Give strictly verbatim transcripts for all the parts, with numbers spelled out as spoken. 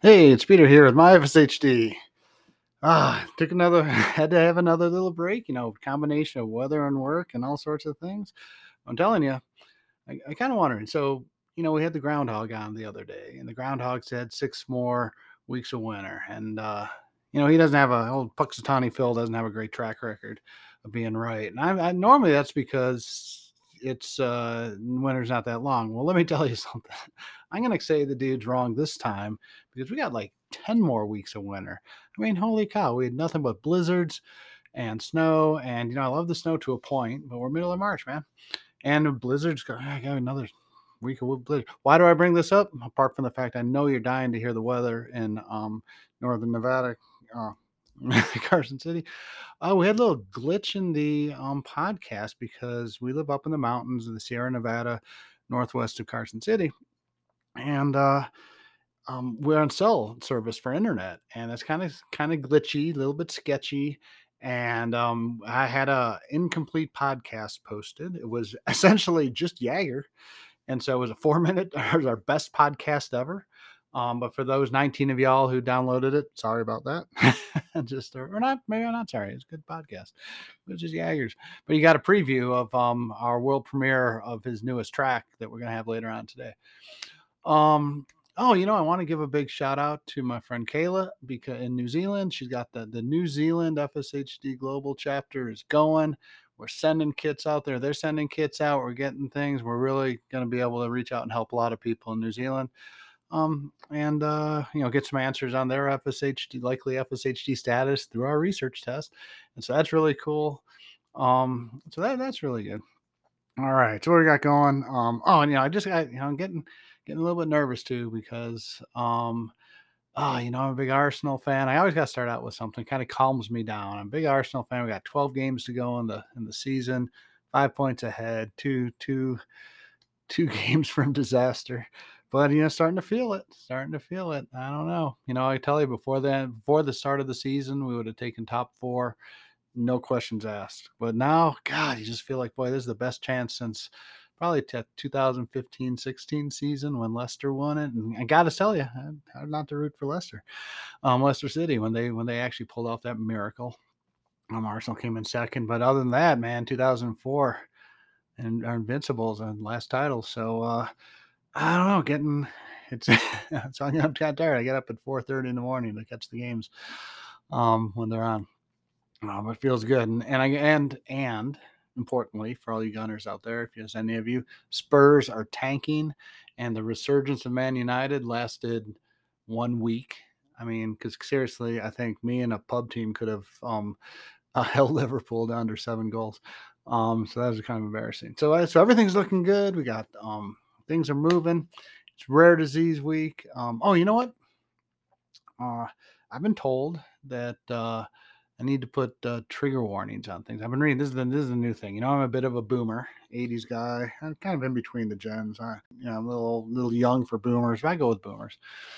Hey, it's Peter here with my F S H D. Ah, took another, had to have another little break, you know, combination of weather and work and all sorts of things. I'm telling you, I, I kind of wondering. So, you know, we had the groundhog on the other day, and the groundhog said six more weeks of winter. And, uh, you know, he doesn't have a, old Puxatawny Phil doesn't have a great track record of being right. And I, I normally that's because it's uh, winter's not that long. Well, let me tell you something. I'm going to say the dude's wrong this time because we got like ten more weeks of winter. I mean, holy cow, we had nothing but blizzards and snow. And, you know, I love the snow to a point, but we're middle of March, man. And the blizzards go, I got another week of blizzard. Why do I bring this up? Apart from the fact I know you're dying to hear the weather in um, northern Nevada, uh, Carson City. Oh, we had a little glitch in the um, podcast because we live up in the mountains of the Sierra Nevada, northwest of Carson City, and uh, um, we're on cell service for internet, and it's kind of kind of glitchy, a little bit sketchy. And um, I had a incomplete podcast posted. It was essentially just Jagger, and so it was a four minute, it was our best podcast ever. Um, but for those nineteen of y'all who downloaded it, sorry about that. just or not, maybe I'm not sorry. It's a good podcast. It was just Jaggers. But you got a preview of um, our world premiere of his newest track that we're gonna have later on today. Um, oh, you know, I want to give a big shout out to my friend Kayla because in New Zealand, she's got the the New Zealand F S H D Global chapter is going. We're sending kits out there. They're sending kits out. We're getting things. We're really going to be able to reach out and help a lot of people in New Zealand. Um, and uh, you know, get some answers on their F S H D, likely F S H D status through our research test. And so that's really cool. Um, so that that's really good. All right, so what we got going? Um, oh, and you know, I just got you know, I'm getting getting a little bit nervous too because um, oh, you know, I'm a big Arsenal fan. I always got to start out with something kind of calms me down. I'm a big Arsenal fan. We got twelve games to go in the in the season, five points ahead, two two two games from disaster. But you know, starting to feel it, starting to feel it. I don't know. You know, I tell you before then, before the start of the season, we would have taken top four no questions asked. But now, God, you just feel like, boy, this is the best chance since probably t- two thousand fifteen sixteen season when Leicester won it. And I got to tell you, hard not to root for Leicester, um, Leicester City when they when they actually pulled off that miracle. Um, Arsenal came in second, but other than that, man, two thousand four and our Invincibles and last title. So uh, I don't know, getting it's it's I'm kind of tired. I get up at four thirty in the morning to catch the games um, when they're on. Um, it feels good, and and I and and importantly for all you Gunners out there, if there's any of you, Spurs are tanking, and the resurgence of Man United lasted one week. I mean, because seriously, I think me and a pub team could have um, uh, held Liverpool to under seven goals. Um, so that was kind of embarrassing. So uh, so everything's looking good. We got um, things are moving. It's rare disease week. Um, oh, you know what? Uh, I've been told that uh, I need to put uh, trigger warnings on things. I've been reading this is the this is the new thing. You know, I'm a bit of a boomer, eighties guy. I'm kind of in between the gens. I, you know, I'm a little little young for boomers, but I go with boomers.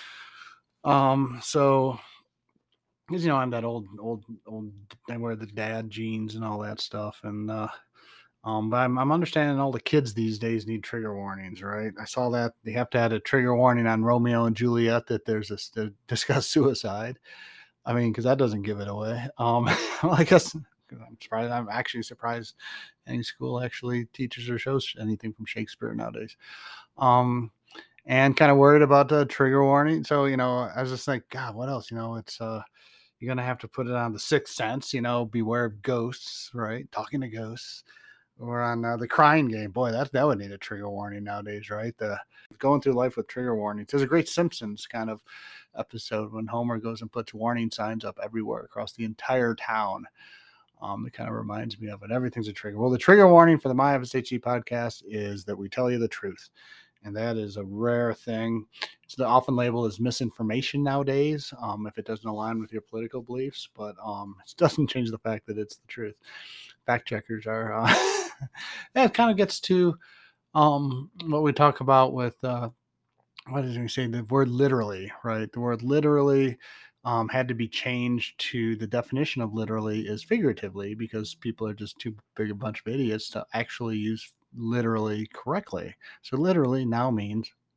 Um, so because you know I'm that old old old. I wear the dad jeans and all that stuff, and uh, um, but I'm I'm understanding all the kids these days need trigger warnings, right? I saw that they have to add a trigger warning on Romeo and Juliet that there's this to discuss suicide. I mean, because that doesn't give it away. Um, well, I guess 'cause I'm surprised. I'm actually surprised any school actually teaches or shows anything from Shakespeare nowadays. Um, and kind of worried about the trigger warning. So you know, I was just like, God, what else? You know, it's uh, you're gonna have to put it on the Sixth Sense. You know, beware of ghosts, right? Talking to ghosts. Or on uh, the crying game. Boy, that that would need a trigger warning nowadays, right? The going through life with trigger warnings. There's a great Simpsons kind of episode when Homer goes and puts warning signs up everywhere across the entire town. Um, it kind of reminds me of it. Everything's a trigger. Well, the trigger warning for the My F S H E podcast is that we tell you the truth. And that is a rare thing. It's often labeled as misinformation nowadays um, if it doesn't align with your political beliefs, but um, it doesn't change the fact that it's the truth. Fact checkers are, uh, yeah, it kind of gets to um, what we talk about with, uh, what did we say? The word literally, right? The word literally um, had to be changed to the definition of literally is figuratively because people are just too big a bunch of idiots to actually use literally correctly. So literally now means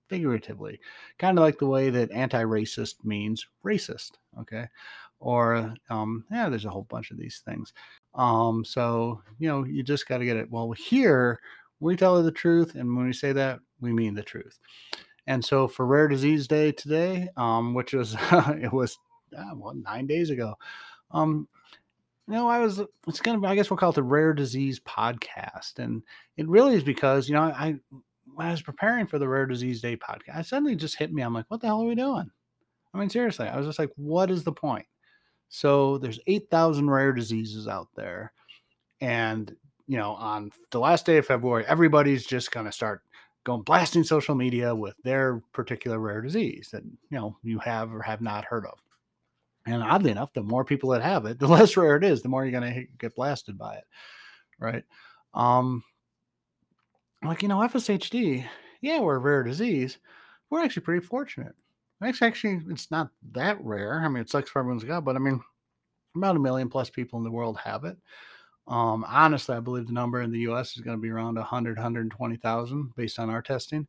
figuratively, kind of like the way that anti-racist means racist. Okay. Or, um, yeah, there's a whole bunch of these things. Um, so, you know, you just got to get it. Well, here we tell the truth. And when we say that, we mean the truth. And so for Rare Disease Day today, um, which was, it was, uh, what, nine days ago, um, no, I was. It's gonna be. I guess we'll call it the Rare Disease Podcast, and it really is because you know I when I was preparing for the Rare Disease Day podcast, it suddenly just hit me. I'm like, what the hell are we doing? I mean, seriously, I was just like, what is the point? So there's eight thousand rare diseases out there, and you know, on the last day of February, everybody's just gonna start going blasting social media with their particular rare disease that you know you have or have not heard of. And oddly enough, the more people that have it, the less rare it is, the more you're going to get blasted by it. Right. Um, like, you know, F S H D, yeah, we're a rare disease. We're actually pretty fortunate. It's actually, it's not that rare. I mean, it sucks for everyone's got, but I mean, about a million plus people in the world have it. Um, honestly, I believe the number in the U S is going to be around one hundred, one hundred twenty thousand based on our testing.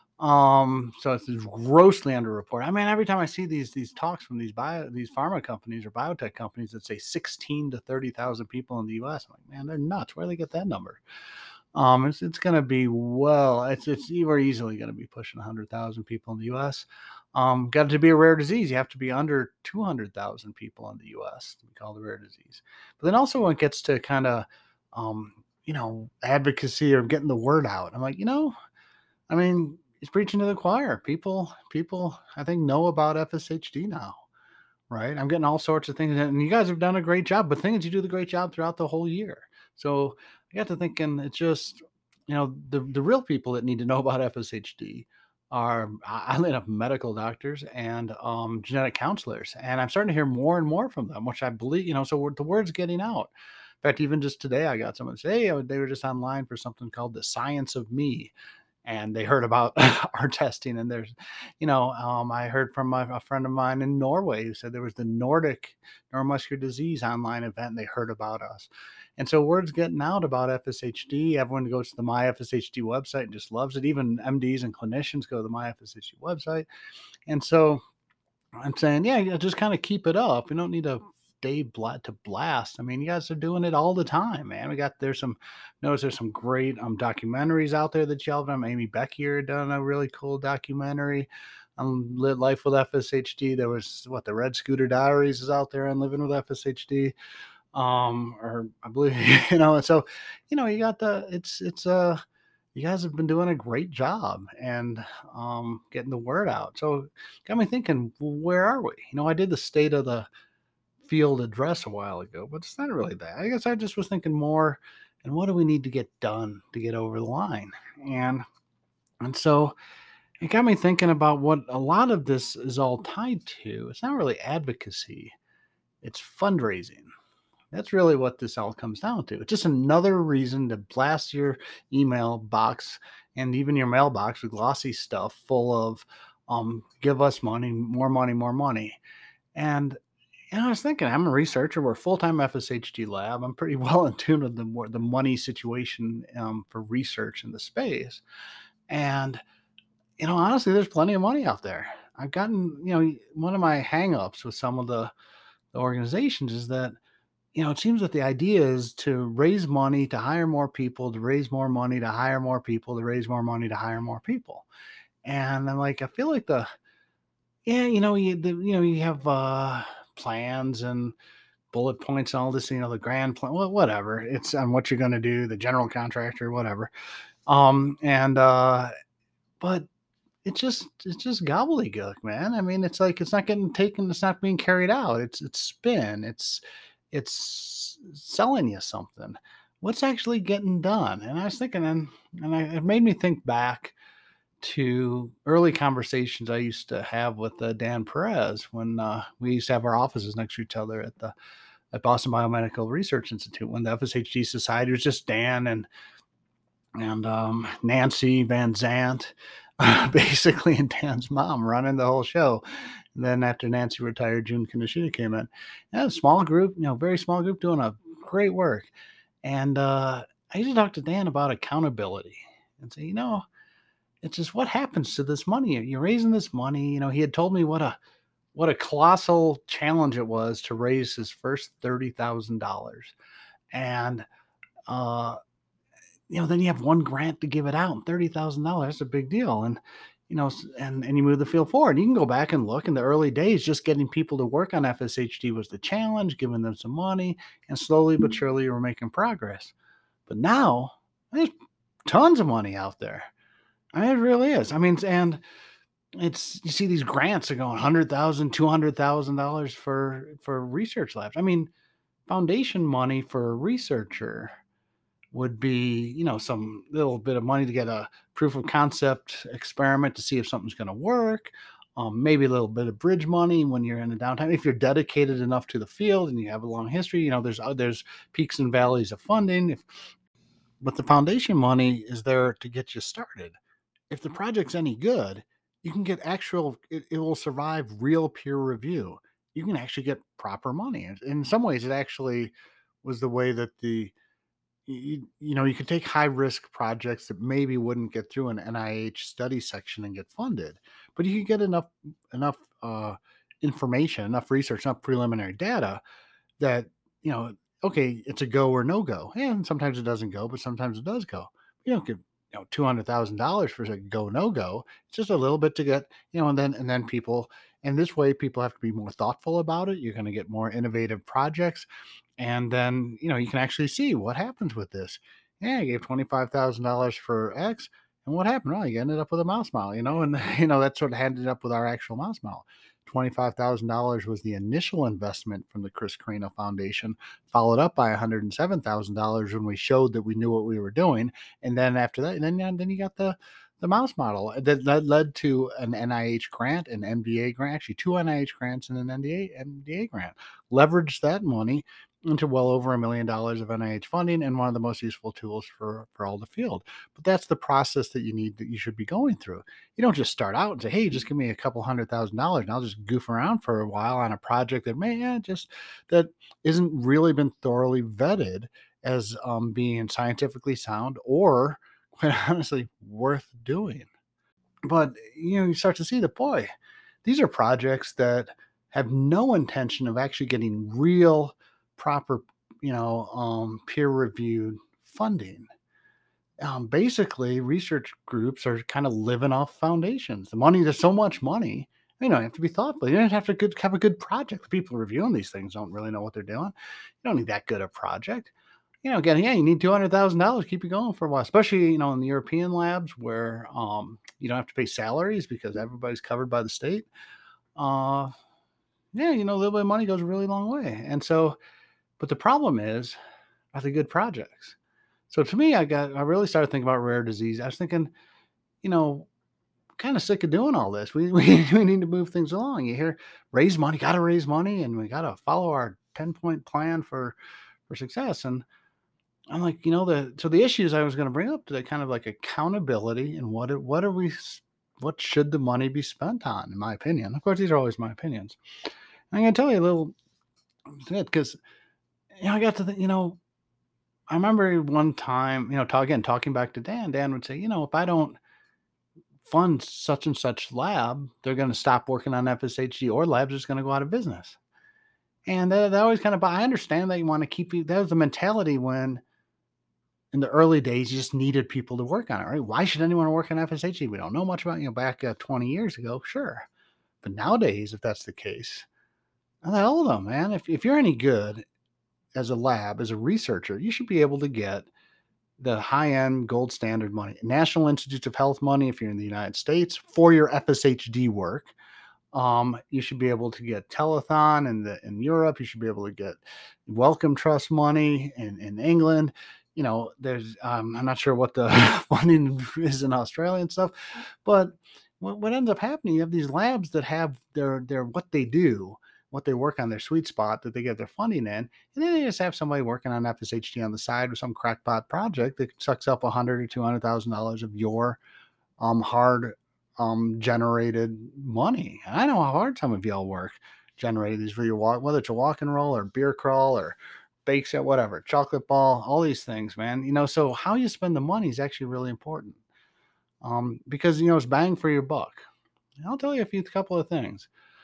Um, so it's grossly underreported. I mean, every time I see these these talks from these bio these pharma companies or biotech companies that say sixteen to thirty thousand people in the U S, I'm like, man, they're nuts. Where do they get that number? Um, it's it's going to be well, it's it's we're easily going to be pushing one hundred thousand people in the U S. Um, got it to be a rare disease, you have to be under two hundred thousand people in the U S to be called a rare disease. But then also when it gets to kind of um, you know, advocacy or getting the word out, I'm like, you know, I mean, he's preaching to the choir. People, people, I think know about F S H D now, right? I'm getting all sorts of things, and you guys have done a great job. But the thing is, you do the great job throughout the whole year. So I got to thinking, it's just, you know, the the real people that need to know about F S H D are, I I enough medical doctors and um, genetic counselors, and I'm starting to hear more and more from them, which I believe, you know, so we're, the word's getting out. In fact, even just today, I got someone say, hey, they were just online for something called the Science of Me, and they heard about our testing. And there's, you know, um, I heard from my, a friend of mine in Norway who said there was the Nordic neuromuscular disease online event, and they heard about us. And so word's getting out about F S H D. Everyone goes to the My F S H D website and just loves it. Even M Ds and clinicians go to the My F S H D website. And so I'm saying, yeah, yeah, just kind of keep it up. You don't need to stay bla- to blast. I mean, you guys are doing it all the time, man. We got there's some notice there's some great um documentaries out there that y'all have done. Amy Beckier done a really cool documentary on Live Life with F S H D. There was what the Red Scooter Diaries is out there on Living with F S H D. Um, or I believe you know, and so you know, you got the it's it's uh you guys have been doing a great job and um, getting the word out. So got me thinking, well, where are we? You know, I did the state of the field address a while ago, but it's not really that. I guess I just was thinking more, and what do we need to get done to get over the line? And and so it got me thinking about what a lot of this is all tied to. It's not really advocacy; it's fundraising. That's really what this all comes down to. It's just another reason to blast your email box and even your mailbox with glossy stuff full of um, give us money, more money, more money. And you know, I was thinking, I'm a researcher. We're a full-time F S H D lab. I'm pretty well in tune with the more the money situation um, for research in the space. And you know, honestly, there's plenty of money out there. I've gotten, you know, one of my hangups with some of the, the organizations is that you know, it seems that the idea is to raise money to hire more people, to raise more money to hire more people, to raise more money to hire more people. And I'm like, I feel like the, yeah, you know, you, the, you know, you have uh, plans and bullet points and all this, you know, the grand plan, well, whatever. It's on what you're going to do, the general contractor, whatever. Um, and, uh, but it's just, it's just gobbledygook, man. I mean, it's like, it's not getting taken. It's not being carried out. It's, it's spin. It's, it's selling you something. What's actually getting done? And I was thinking, and, and I, it made me think back to early conversations I used to have with uh, Dan Perez when uh, we used to have our offices next to each other at the at Boston Biomedical Research Institute, when the F S H D Society was just Dan and and um, Nancy Van Zant, basically, and Dan's mom running the whole show. And then after Nancy retired, June Kinoshita came in. Yeah, a small group, you know, very small group doing a great work. And uh, I used to talk to Dan about accountability and say, you know, it's just what happens to this money? You're raising this money. You know, he had told me what a what a colossal challenge it was to raise his first thirty thousand dollars. And uh you know, then you have one grant to give it out, and thirty thousand dollars that's a big deal. And you know, s- and and you move the field forward. You can go back and look in the early days, just getting people to work on F S H D was the challenge, giving them some money, and slowly but surely you were making progress. But now there's tons of money out there. I mean, it really is. I mean, and it's you see these grants are going one hundred thousand, two hundred thousand dollars for for research labs. I mean, foundation money for a researcher would be, you know, some little bit of money to get a proof of concept experiment to see if something's going to work. Um, maybe a little bit of bridge money when you're in a downtime. If you're dedicated enough to the field and you have a long history, you know, there's uh, there's peaks and valleys of funding. If, but the foundation money is there to get you started. If the project's any good, you can get actual. It, it will survive real peer review. You can actually get proper money. And in some ways, it actually was the way that the you, you know, you could take high risk projects that maybe wouldn't get through an N I H study section and get funded, but you could get enough enough uh, information, enough research, enough preliminary data that you know, okay, it's a go or no go. And sometimes it doesn't go, but sometimes it does go. You don't get you know two hundred thousand dollars for a go no go. It's just a little bit to get you know, and then and then people. And this way, people have to be more thoughtful about it. You're going to get more innovative projects and then you know you can actually see what happens with this. Yeah, I gave twenty five thousand dollars for X, and what happened? Well, you ended up with a mouse model, you know, and you know that's what ended up with our actual mouse model. Twenty five thousand dollars was the initial investment from the Chris Carino Foundation, followed up by one hundred and seven thousand dollars when we showed that we knew what we were doing, and then after that, and then then you got the the mouse model that, that led to an N I H grant, an M D A grant, actually two N I H grants and an N D A M D A grant. Leveraged that money into well over a million dollars of N I H funding and one of the most useful tools for for all the field. But that's the process that you need that you should be going through. You don't just start out and say, "Hey, just give me a couple hundred thousand dollars and I'll just goof around for a while on a project that may yeah, just that isn't really been thoroughly vetted as um, being scientifically sound or quite honestly worth doing." But you know, you start to see that boy, these are projects that have no intention of actually getting real, proper, you know, um, peer-reviewed funding. Um, basically, research groups are kind of living off foundations. The money, there's so much money. You know, you have to be thoughtful. You don't have to good, have a good project. The people reviewing these things don't really know what they're doing. You don't need that good a project. You know, again, yeah, you need two hundred thousand dollars keep you going for a while, especially, you know, in the European labs where um, you don't have to pay salaries because everybody's covered by the state. Uh, yeah, you know, a little bit of money goes a really long way. And so, but the problem is, are they good projects? So to me, I got, I really started thinking about rare disease. I was thinking, you know, kind of sick of doing all this. We, we, we need to move things along. You hear, raise money, got to raise money, and we got to follow our ten point plan for, for success. And I'm like, you know, the so the issues I was going to bring up today, kind of like accountability and what it, what are we, s- what should the money be spent on? In my opinion, of course, these are always my opinions. I'm going to tell you a little bit because you know I got to think, you know, I remember one time, you know, talk, again talking back to Dan. Dan would say, you know, if I don't fund such and such lab, they're going to stop working on F S H D or labs just going to go out of business. And that, that always kind of, I understand that you want to keep you. That was the mentality when in the early days, you just needed people to work on it, right? Why should anyone work on F S H E? We don't know much about, you know, back uh, twenty years ago, sure. But nowadays, if that's the case, I thought, hold on, man. If, if you're any good as a lab, as a researcher, you should be able to get the high end gold standard money, National Institutes of Health money, if you're in the United States, for your F S H D work. Um, you should be able to get telethon in the in Europe. You should be able to get Wellcome Trust money in, in England. You know, there's um, I'm not sure what the funding is in Australia and stuff, but what, what ends up happening, you have these labs that have their their what they do, what they work on, their sweet spot that they get their funding in, and then they just have somebody working on F S H D on the side with some crackpot project that sucks up a hundred or two hundred thousand dollars of your um hard um generated money. And I know how hard some of y'all work generating these for your walk, whether it's a walk and roll or beer crawl or bake set, whatever, chocolate ball, all these things, man. You know, so how you spend the money is actually really important. um, because you know it's bang for your buck. And I'll tell you a few couple of things.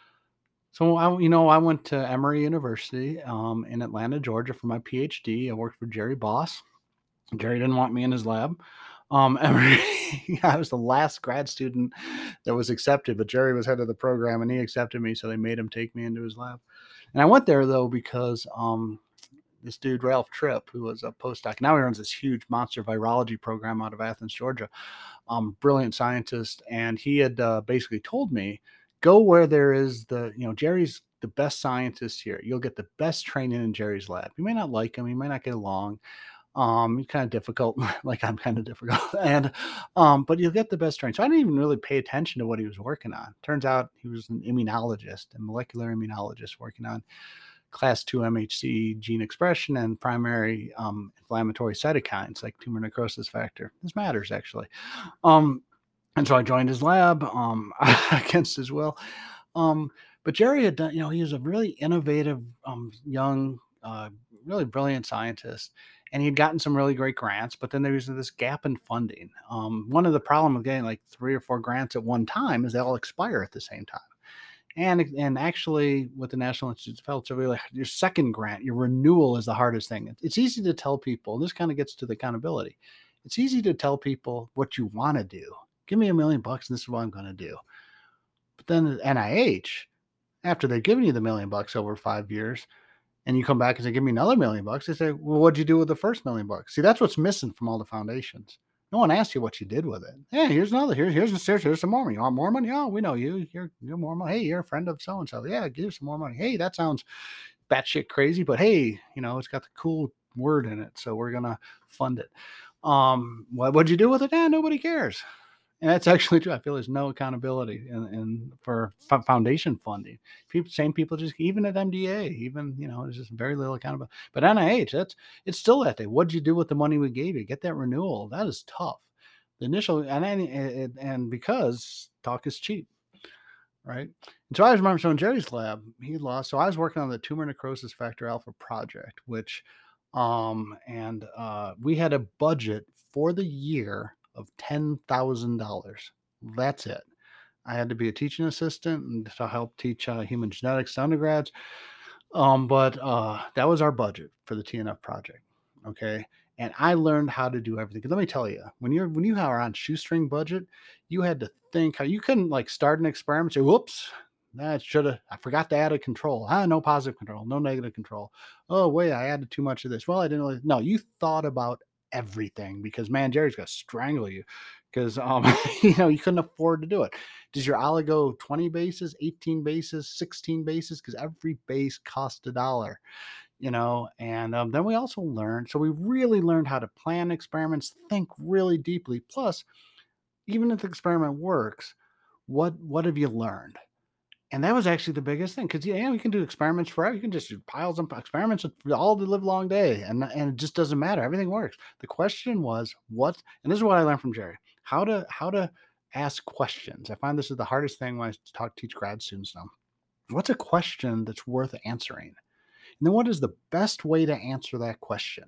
So I, you know, I went to Emory University um, in Atlanta, Georgia, for my PhD. I worked for Jerry Boss. Jerry didn't want me in his lab. Um, Emory, I was the last grad student that was accepted, but Jerry was head of the program and he accepted me, so they made him take me into his lab. And I went there though because um, this dude Ralph Tripp, who was a postdoc, now he runs this huge monster virology program out of Athens, Georgia. Um, brilliant scientist, and he had uh, basically told me, go where there is the, you know, Jerry's the best scientist here. You'll get the best training in Jerry's lab. You may not like him, you may not get along. Um, he's kind of difficult, like I'm kind of difficult, and um, but you'll get the best training. So I didn't even really pay attention to what he was working on. Turns out he was an immunologist, a molecular immunologist working on class two M H C gene expression and primary um, inflammatory cytokines like tumor necrosis factor. This matters actually. Um, and so I joined his lab um, against his will. Um, but Jerry had done, you know, he was a really innovative, um, young, uh, really brilliant scientist, and he had gotten some really great grants. But then there was this gap in funding. Um, one of the problem of getting like three or four grants at one time is they all expire at the same time. And and actually, with the National Institutes of Health, so really your second grant, your renewal is the hardest thing. It- It's easy to tell people. This kind of gets to the accountability. It's easy to tell people what you want to do. Give me a million bucks, and this is what I'm going to do. But then at N I H, after they've given you the million bucks over five years, and you come back and say, "Give me another million bucks," they say, "Well, what'd you do with the first million bucks?" See, that's what's missing from all the foundations. No one asks you what you did with it. Hey, here's another. Here's here's here's, here's some more money. You want more money? Oh, we know you. You're you're more money. Hey, you're a friend of so and so. Yeah, give some more money. Hey, that sounds batshit crazy, but hey, you know it's got the cool word in it, so we're gonna fund it. Um, what what'd you do with it? Eh, nobody cares. And that's actually true. I feel there's no accountability in, in for f- foundation funding. People, same people, just even at M D A, even you know, there's just very little accountability. But N I H, that's it's still that day. What'd you do with the money we gave you? Get that renewal. That is tough. The initial and and, and because talk is cheap, right? And so I remember so in Jerry's lab, he lost. So I was working on the tumor necrosis factor alpha project, which um and uh we had a budget for the year of ten thousand dollars. That's it. I had to be a teaching assistant and to help teach uh, human genetics to undergrads. Um, but uh, that was our budget for the T N F project. Okay. And I learned how to do everything. 'Cause let me tell you, when you're when you are on shoestring budget, you had to think how you couldn't like start an experiment, say, whoops, that should have I forgot to add a control. Ah, no positive control, no negative control. Oh, wait, I added too much of this. Well, I didn't really no, you thought about everything because man, Jerry's gonna strangle you because um you know you couldn't afford to do it. Does your oligo twenty bases, eighteen bases, sixteen bases? Because every base costs a dollar, you know. And um, then we also learned, so we really learned how to plan experiments, think really deeply. Plus, even if the experiment works, what what have you learned? And that was actually the biggest thing because yeah, we can do experiments forever. You can just do piles of experiments all the live long day, and and it just doesn't matter. Everything works. The question was what, and this is what I learned from Jerry: how to how to ask questions. I find this is the hardest thing when I talk teach grad students now. What's a question that's worth answering? And then what is the best way to answer that question?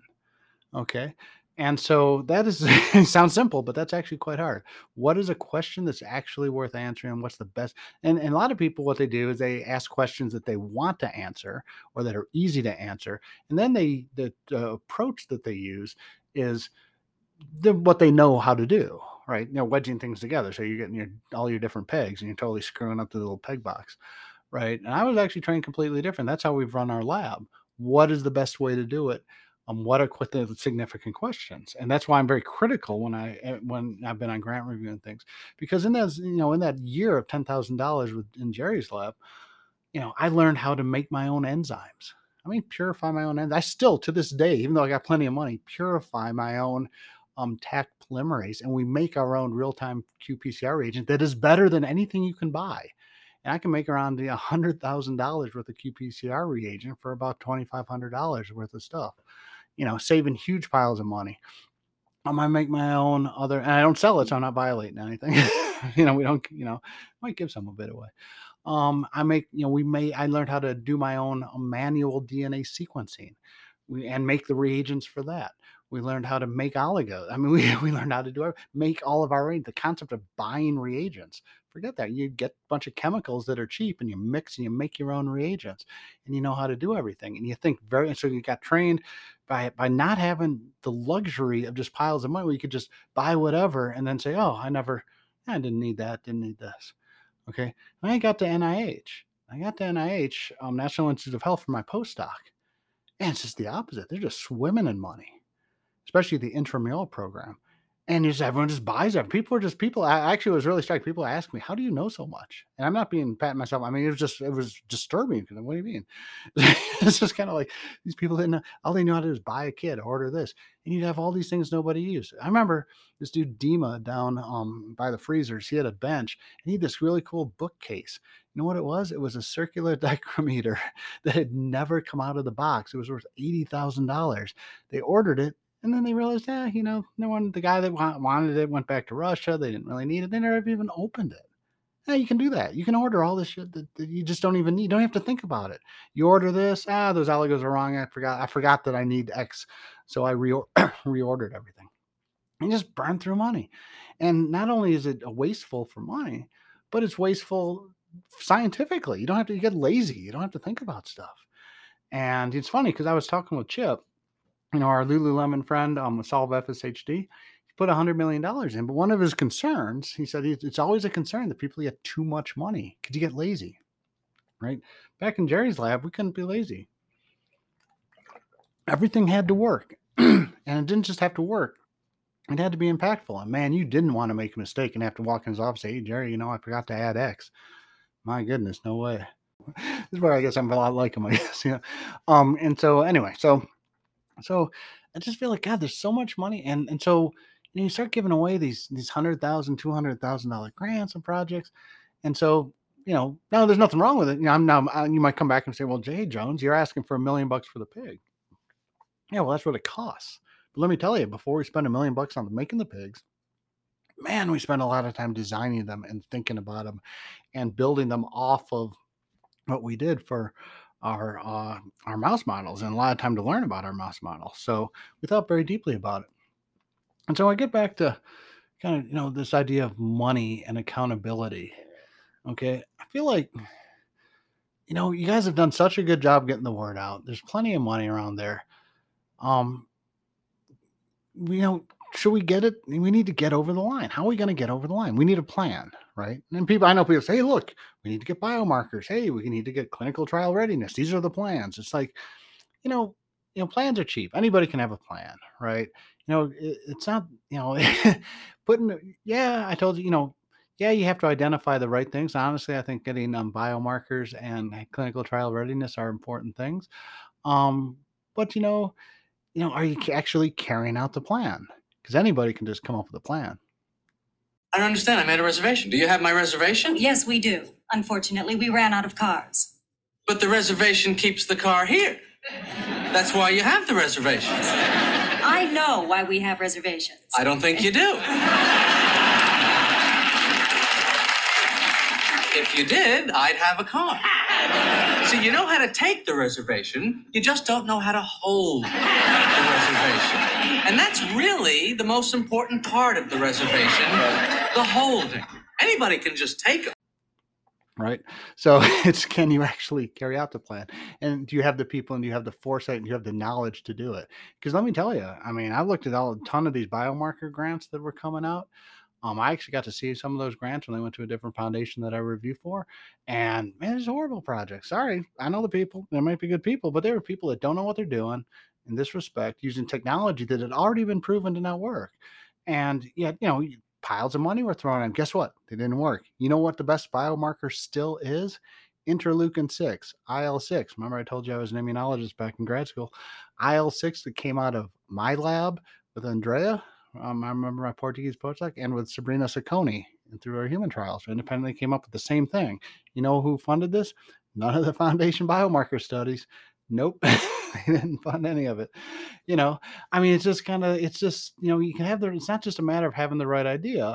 Okay. And so that is it sounds simple, but that's actually quite hard. What is a question that's actually worth answering? What's the best? And, and a lot of people, what they do is they ask questions that they want to answer or that are easy to answer. And then they, the, the approach that they use is the, what they know how to do, right? You know, wedging things together. So you're getting your, all your different pegs and you're totally screwing up the little peg box, right? And I was actually trained completely different. That's how we've run our lab. What is the best way to do it? Um, what are qu- the significant questions? And that's why I'm very critical when I eh, when I've been on grant review and things, because in that you know in that year of ten thousand dollars with in Jerry's lab, you know I learned how to make my own enzymes. I mean, purify my own enzymes. I still to this day, even though I got plenty of money, purify my own um, Taq polymerase, and we make our own real time qPCR reagent that is better than anything you can buy. And I can make around one hundred thousand dollars worth of qPCR reagent for about twenty-five hundred dollars worth of stuff, you know, saving huge piles of money. I might make my own other, and I don't sell it, so I'm not violating anything. you know, we don't, you know, might give some of it away. Um, I make, you know, we may, I learned how to do my own uh, manual D N A sequencing we, and make the reagents for that. We learned how to make oligos. I mean, we we learned how to do it, make all of our own. The concept of buying reagents. Forget that. You get a bunch of chemicals that are cheap and you mix and you make your own reagents and you know how to do everything. And you think very so you got trained by by not having the luxury of just piles of money where you could just buy whatever and then say, oh, I never I didn't need that, didn't need this. Okay. And I got to N I H. I got to N I H, um, National Institute of Health for my postdoc. And it's just the opposite. They're just swimming in money, especially the intramural program. And just everyone just buys it. People are just people. I actually was really struck. People ask me, "How do you know so much?" And I'm not being patting myself. I mean, it was just it was disturbing. Because what do you mean? It's just kind of like these people didn't know. All they knew how to do is buy a kit, order this, and you'd have all these things nobody used. I remember this dude Dima down um, by the freezers. He had a bench and he had this really cool bookcase. You know what it was? It was a circular dichrometer that had never come out of the box. It was worth eighty thousand dollars. They ordered it and then they realized, yeah, you know, no one, the guy that wa- wanted it went back to Russia. They didn't really need it. They never even opened it. Yeah, you can do that. You can order all this shit that, that you just don't even need. You don't have to think about it. You order this. Ah, those oligos are wrong. I forgot. I forgot that I need X, so I re- reordered everything. And just burn through money. And not only is it wasteful for money, but it's wasteful scientifically. You don't have to you get lazy. You don't have to think about stuff. And it's funny because I was talking with Chip, you know, our Lululemon friend um, with Solve F S H D. He put one hundred million dollars in, but one of his concerns, he said, it's it's always a concern that people get too much money. Could you get lazy? Right? Back in Jerry's lab, we couldn't be lazy. Everything had to work. And it didn't just have to work. It had to be impactful. And man, you didn't want to make a mistake and have to walk in his office and say, hey, Jerry, you know, I forgot to add X. My goodness, no way. This is where I guess I'm a lot like him, I guess, you know. Um, and so anyway, so so I just feel like God, there's so much money, and and so you, know, you start giving away these these hundred thousand, two hundred thousand dollar grants and projects, and so you know, no, there's nothing wrong with it. You know, I'm now uh, you might come back and say, well, Jay Jones, you're asking for a million bucks for the pig. Yeah, well, that's what it costs. But let me tell you, before we spend a million bucks on making the pigs, man, we spend a lot of time designing them and thinking about them and building them off of what we did for our uh, our mouse models, and a lot of time to learn about our mouse models. So we thought very deeply about it. And so I get back to kind of you know this idea of money and accountability. Okay, I feel like you know you guys have done such a good job getting the word out. There's plenty of money around there. Um, you know, should we get it? We need to get over the line. How are we going to get over the line? We need a plan, right? And people, I know people say, hey, look, we need to get biomarkers. Hey, we need to get clinical trial readiness. These are the plans. It's like, you know, you know, plans are cheap. Anybody can have a plan, right? You know, it, it's not, you know, putting, yeah, I told you, you know, yeah, you have to identify the right things. Honestly, I think getting um, biomarkers and clinical trial readiness are important things. Um, but you know, you know, are you ca- actually carrying out the plan? Because anybody can just come up with a plan. I don't understand. I made a reservation. Do you have my reservation? Yes, we do. Unfortunately, we ran out of cars. But the reservation keeps the car here. That's why you have the reservation. I know why we have reservations. I don't think you do. If you did, I'd have a car. See, you know how to take the reservation, you just don't know how to hold the reservation. And that's really the most important part of the reservation, the holding. Anybody can just take them. Right. So it's can you actually carry out the plan? And do you have the people and do you have the foresight and you have the knowledge to do it? Because let me tell you, I mean, I looked at all a ton of these biomarker grants that were coming out. Um, I actually got to see some of those grants when I went to a different foundation that I review for. And man, it's a horrible project. Sorry. I know the people. There might be good people, but there are people that don't know what they're doing in this respect, using technology that had already been proven to not work. And yet, you know, piles of money were thrown in. Guess what? They didn't work. You know what the best biomarker still is? Interleukin six, I L six. Remember, I told you I was an immunologist back in grad school. I L six that came out of my lab with Andrea. Um, I remember my Portuguese postdoc and with Sabrina Sacconi and through our human trials. We independently came up with the same thing. You know who funded this? None of the foundation biomarker studies. Nope. They didn't fund any of it. You know, I mean, it's just kind of, it's just, you know, you can have the, it's not just a matter of having the right idea.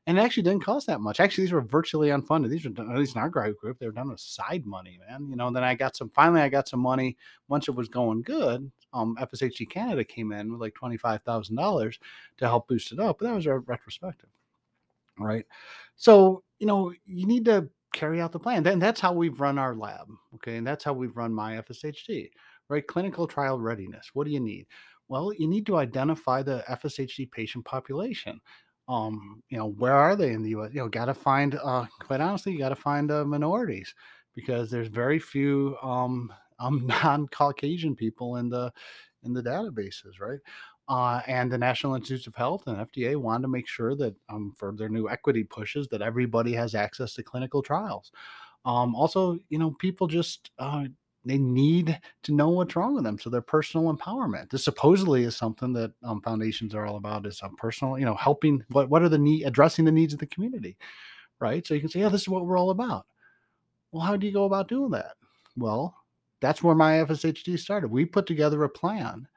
And it actually didn't cost that much. Actually, these were virtually unfunded. These were done, at least in our grad group, they were done with side money, man. You know, then I got some, finally, I got some money once it was going good. Um, F S H D Canada came in with like twenty-five thousand dollars to help boost it up. But that was a retrospective, right? So, you know, you need to carry out the plan. Then that's how we've run our lab. Okay. And that's how we've run my F S H D, right? Clinical trial readiness. What do you need? Well, you need to identify the F S H D patient population. Um, you know, where are they in the U S? You know, got to find, uh, quite honestly, you got to find uh, minorities because there's very few um, um, non-Caucasian people in the in the databases, right? Uh, and the National Institutes of Health and F D A wanted to make sure that um, for their new equity pushes that everybody has access to clinical trials. Um, also, you know, people just uh, they need to know what's wrong with them, so their personal empowerment. This supposedly is something that um, foundations are all about: is um, personal, you know, helping. What what are the need, addressing the needs of the community, right? So you can say, yeah, this is what we're all about. Well, how do you go about doing that? Well, that's where my F S H D started. We put together a plan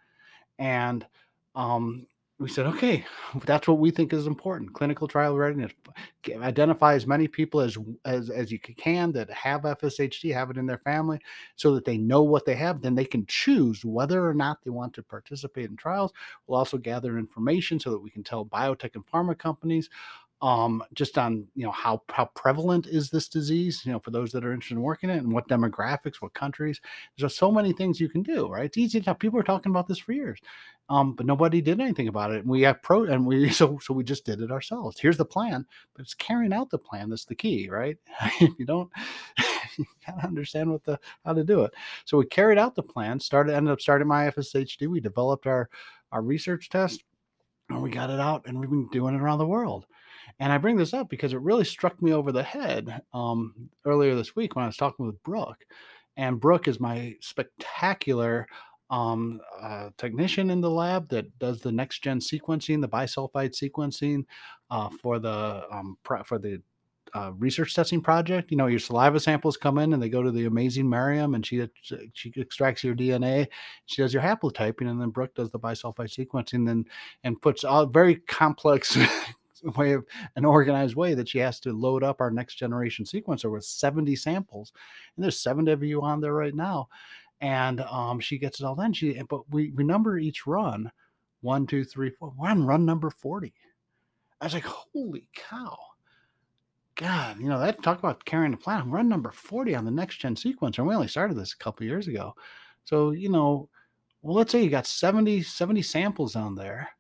and um, we said, okay, that's what we think is important. Clinical trial readiness. G- Identify as many people as as as you can that have F S H D, have it in their family, so that they know what they have. Then they can choose whether or not they want to participate in trials. We'll also gather information so that we can tell biotech and pharma companies um, just on you know how how prevalent is this disease. You know, for those that are interested in working it, and what demographics, what countries. There's just so many things you can do, right? It's easy to tell. People are talking about this for years, um, but nobody did anything about it. And we have pro, and we so so we just did it ourselves. Here's the plan, but it's carrying out the plan that's the key, right? If you don't, you gotta understand what the how to do it. So we carried out the plan. Started ended up starting my F S H D. We developed our our research test, and we got it out, and we've been doing it around the world. And I bring this up because it really struck me over the head um, earlier this week when I was talking with Brooke. And Brooke is my spectacular um, uh, technician in the lab that does the next gen sequencing, the bisulfite sequencing uh, for the um, pro- for the uh, research testing project. You know, your saliva samples come in and they go to the amazing Mariam, and she she extracts your D N A. She does your haplotyping, and then Brooke does the bisulfite sequencing, and and puts a very complex way of an organized way that she has to load up our next generation sequencer with seventy samples, and there's seventy of you on there right now. And um, she gets it all done. She but we we number each run one, two, three, four. We're on run number forty. I was like, holy cow. God, you know, that talk about carrying the plan. Run number forty on the next gen sequencer. And we only started this a couple years ago. So, you know, well, let's say you got seventy seventy samples on there.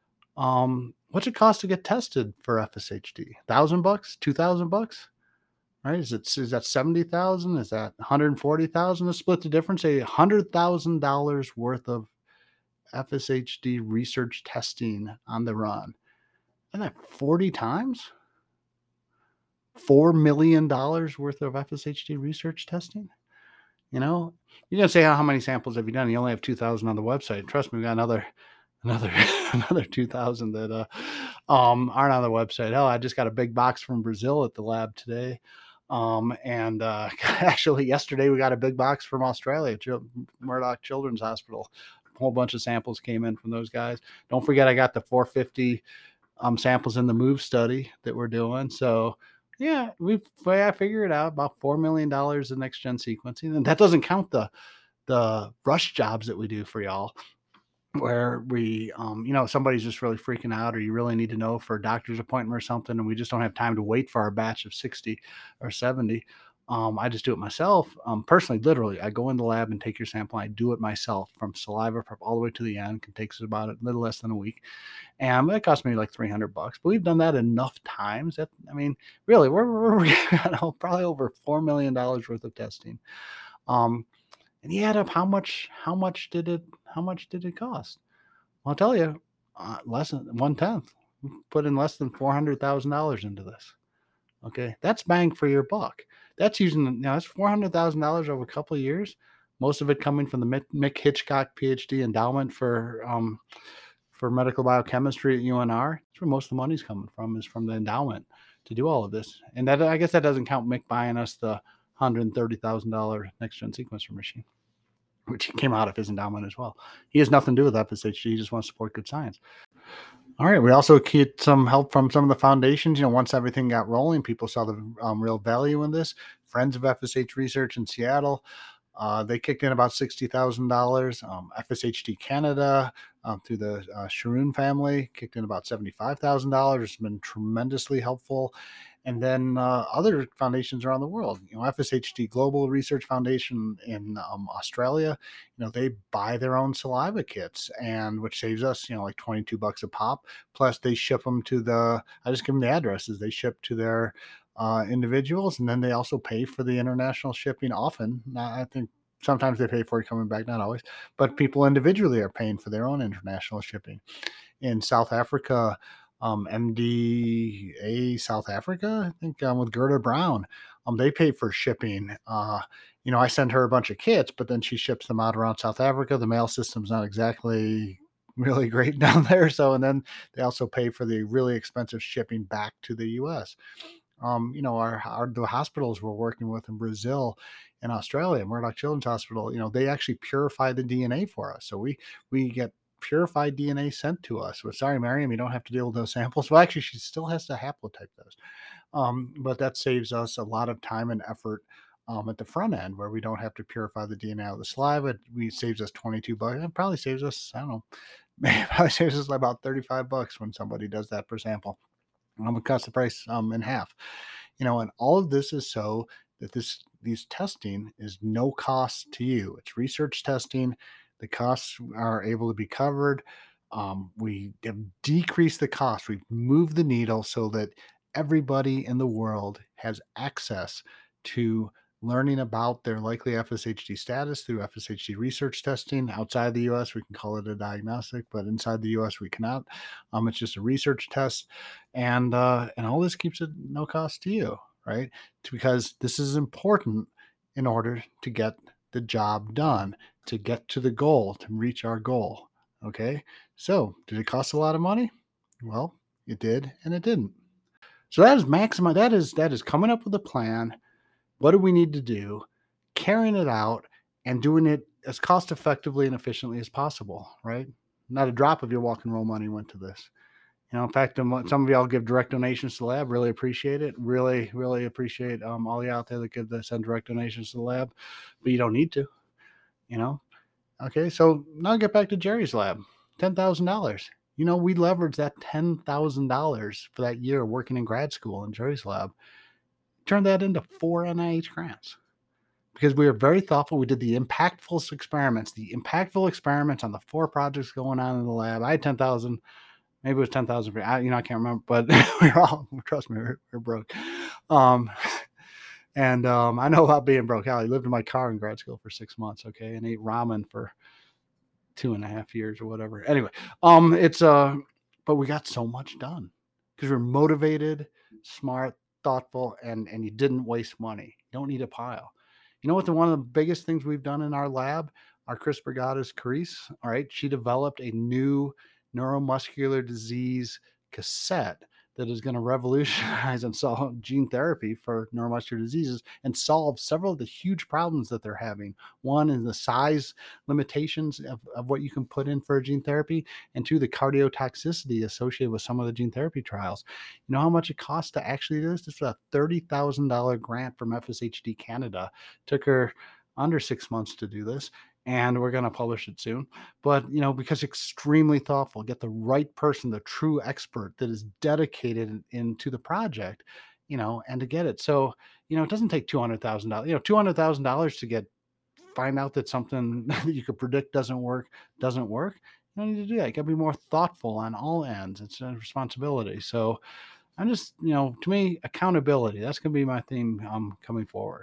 Um, what's it cost to get tested for F S H D? Thousand bucks, two thousand bucks, right? Is it is that seventy thousand? Is that one hundred forty thousand? Let's split the difference. Say hundred thousand dollars worth of F S H D research testing on the run, and that forty times four million dollars worth of F S H D research testing. You know, you're gonna say, how, how many samples have you done? You only have two thousand on the website. Trust me, we got another another another two thousand that uh, um, aren't on the website. Hell, I just got a big box from Brazil at the lab today. Um, and uh, actually, yesterday we got a big box from Australia, Chil- Murdoch Children's Hospital. A whole bunch of samples came in from those guys. Don't forget, I got the four hundred fifty um, samples in the MOVE study that we're doing. So, yeah, we I figure it out about four million dollars in next gen sequencing, and that doesn't count the the rush jobs that we do for y'all, where we, um, you know, somebody's just really freaking out, or you really need to know for a doctor's appointment or something, and we just don't have time to wait for our batch of sixty or seventy. Um, I just do it myself. Um, personally, literally, I go in the lab and take your sample. And I do it myself from saliva prep all the way to the end. It takes about a little less than a week. And it cost me like three hundred bucks, but we've done that enough times that, I mean, really, we're, we're, we're probably over four million dollars worth of testing. Um, and you add up how much, how much did it, how much did it cost? Well, I'll tell you, uh, less than one tenth. We put in less than four hundred thousand dollars into this. Okay. That's bang for your buck. That's using, you know, that's four hundred thousand dollars over a couple of years. Most of it coming from the Mick Mick Hitchcock PhD endowment for, um, for medical biochemistry at U N R. That's where most of the money's coming from, is from the endowment to do all of this. And that, I guess that doesn't count Mick buying us the one hundred thirty thousand dollars next gen sequencer machine, which came out of his endowment as well. He has nothing to do with F S H D. He just wants to support good science. All right. We also get some help from some of the foundations. You know, once everything got rolling, people saw the um, real value in this. Friends of F S H Research in Seattle, uh, they kicked in about sixty thousand dollars. Um, F S H D Canada, um, through the uh, Sharoon family, kicked in about seventy-five thousand dollars. It's been tremendously helpful. And then uh, other foundations around the world, you know, F S H D Global Research Foundation in um, Australia, you know, they buy their own saliva kits, and which saves us, you know, like twenty-two bucks a pop. Plus, they ship them to the, I just give them the addresses, they ship to their uh, individuals, and then they also pay for the international shipping often. Now, I think sometimes they pay for it coming back, not always, but people individually are paying for their own international shipping. In South Africa, um, M D A South Africa, I think, um, with Gerda Brown, um, they pay for shipping. Uh, you know, I send her a bunch of kits, but then she ships them out around South Africa. The mail system's not exactly really great down there. So, and then they also pay for the really expensive shipping back to the U S. Um, you know, our, our the hospitals we're working with in Brazil and Australia, Murdoch Children's Hospital, you know, they actually purify the D N A for us. So we we get purified D N A sent to us. Well, sorry, Miriam, you don't have to deal with those samples. Well, actually, she still has to haplotype those. Um, but that saves us a lot of time and effort um, at the front end where we don't have to purify the D N A out of the saliva. We saves us twenty-two bucks. It probably saves us, I don't know, it probably saves us about thirty-five bucks when somebody does that per sample. Um, it cuts the price um, in half. You know, and all of this is so that this these testing is no cost to you. It's research testing. The costs are able to be covered. Um, we have decreased the cost. We've moved the needle so that everybody in the world has access to learning about their likely F S H D status through F S H D research testing. Outside the U S, we can call it a diagnostic, but inside the U S, we cannot. Um, it's just a research test, and uh, and all this keeps it no cost to you, right? It's because this is important in order to get the job done, to get to the goal, to reach our goal. Okay, so did it cost a lot of money? Well, it did, and it didn't. So that is maximize. That is that is coming up with a plan. What do we need to do? Carrying it out and doing it as cost effectively and efficiently as possible, right? Not a drop of your walk and roll money went to this. You know, in fact, um, some of y'all give direct donations to the lab. Really appreciate it. Really, really appreciate um, all you out there that give the send direct donations to the lab, but you don't need to. You know. Okay, so now get back to Jerry's lab. Ten thousand dollars. You know, we leveraged that ten thousand dollars for that year working in grad school in Jerry's lab. Turned that into four N I H grants because we were very thoughtful. We did the impactful experiments, the impactful experiments on the four projects going on in the lab. I had ten thousand. Maybe it was ten thousand. I, you know, I can't remember, but we were all, trust me, we're, we're broke. Um, and um, I know about being broke. I lived in my car in grad school for six months, okay, and ate ramen for two and a half years or whatever. Anyway, um, it's uh, but we got so much done because we're motivated, smart, thoughtful, and and you didn't waste money. You don't need a pile. You know what? The one of the biggest things we've done in our lab, our CRISPR goddess Carice, all right, she developed a new neuromuscular disease cassette that is going to revolutionize and solve gene therapy for neuromuscular diseases and solve several of the huge problems that they're having. One is the size limitations of, of what you can put in for a gene therapy, and two, the cardiotoxicity associated with some of the gene therapy trials. You know how much it costs to actually do this? This was a thirty thousand dollars grant from F S H D Canada. Took her under six months to do this, and we're going to publish it soon. But, you know, because extremely thoughtful, get the right person, the true expert that is dedicated in, into the project, you know, and to get it. So, you know, it doesn't take two hundred thousand dollars, you know, two hundred thousand dollars to get, find out that something that you could predict doesn't work, doesn't work. You don't need to do that. You got to be more thoughtful on all ends. It's a responsibility. So I'm just, you know, to me, accountability, that's going to be my theme um, coming forward.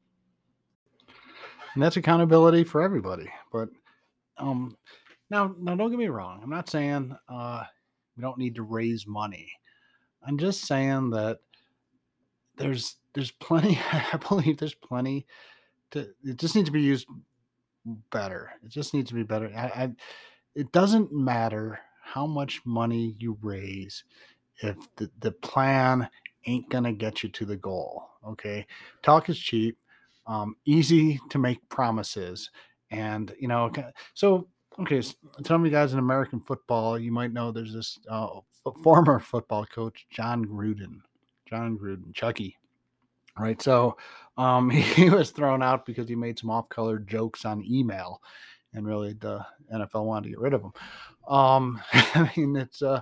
And that's accountability for everybody. But um, now, now, don't get me wrong. I'm not saying uh, we don't need to raise money. I'm just saying that there's there's plenty. I believe there's plenty to. It just needs to be used better. It just needs to be better. I, I it doesn't matter how much money you raise if the, the plan ain't gonna get you to the goal. Okay, talk is cheap. Um, easy to make promises, and you know, so Okay, s- some of you guys in American football, you might know there's this uh, f- former football coach, John Gruden. John Gruden, Chucky, right? So um, he was thrown out because he made some off-color jokes on email, and really the N F L wanted to get rid of him. Um, I mean, it's uh,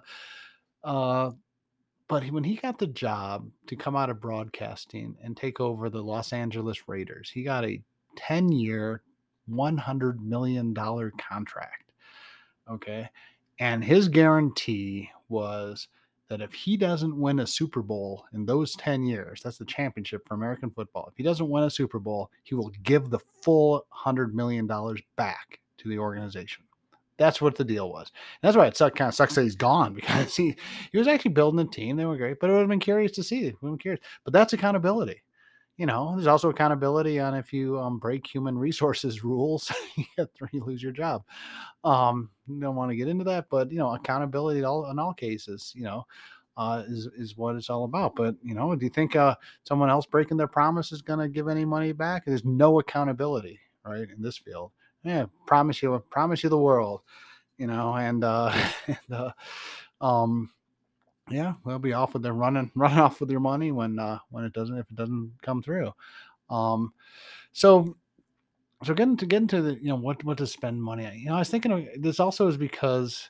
uh, but he, when he got the job to come out of broadcasting and take over the Los Angeles Raiders, he got a ten-year, one hundred million dollar contract. Okay. And his guarantee was that if he doesn't win a Super Bowl in those ten years, that's the championship for American football. If he doesn't win a Super Bowl, he will give the full one hundred million dollars back to the organization. That's what the deal was. And that's why it suck, kind of sucks that he's gone because he, he was actually building a team. They were great, but it would have been curious to see. It would have been curious. But that's accountability. You know, there's also accountability on if you um, break human resources rules, you get three, you lose your job. Um, you don't want to get into that, but you know, accountability in all, in all cases, you know, uh, is is what it's all about. But you know, do you think uh, someone else breaking their promise is going to give any money back? There's no accountability, right, in this field. Yeah, promise you, promise you the world, you know, and uh, and, uh um, yeah, they'll be off with their running, running off with your money when uh, when it doesn't, if it doesn't come through. Um, so so getting to get into the, you know, what what to spend money on. You know, I was thinking of, this also is because,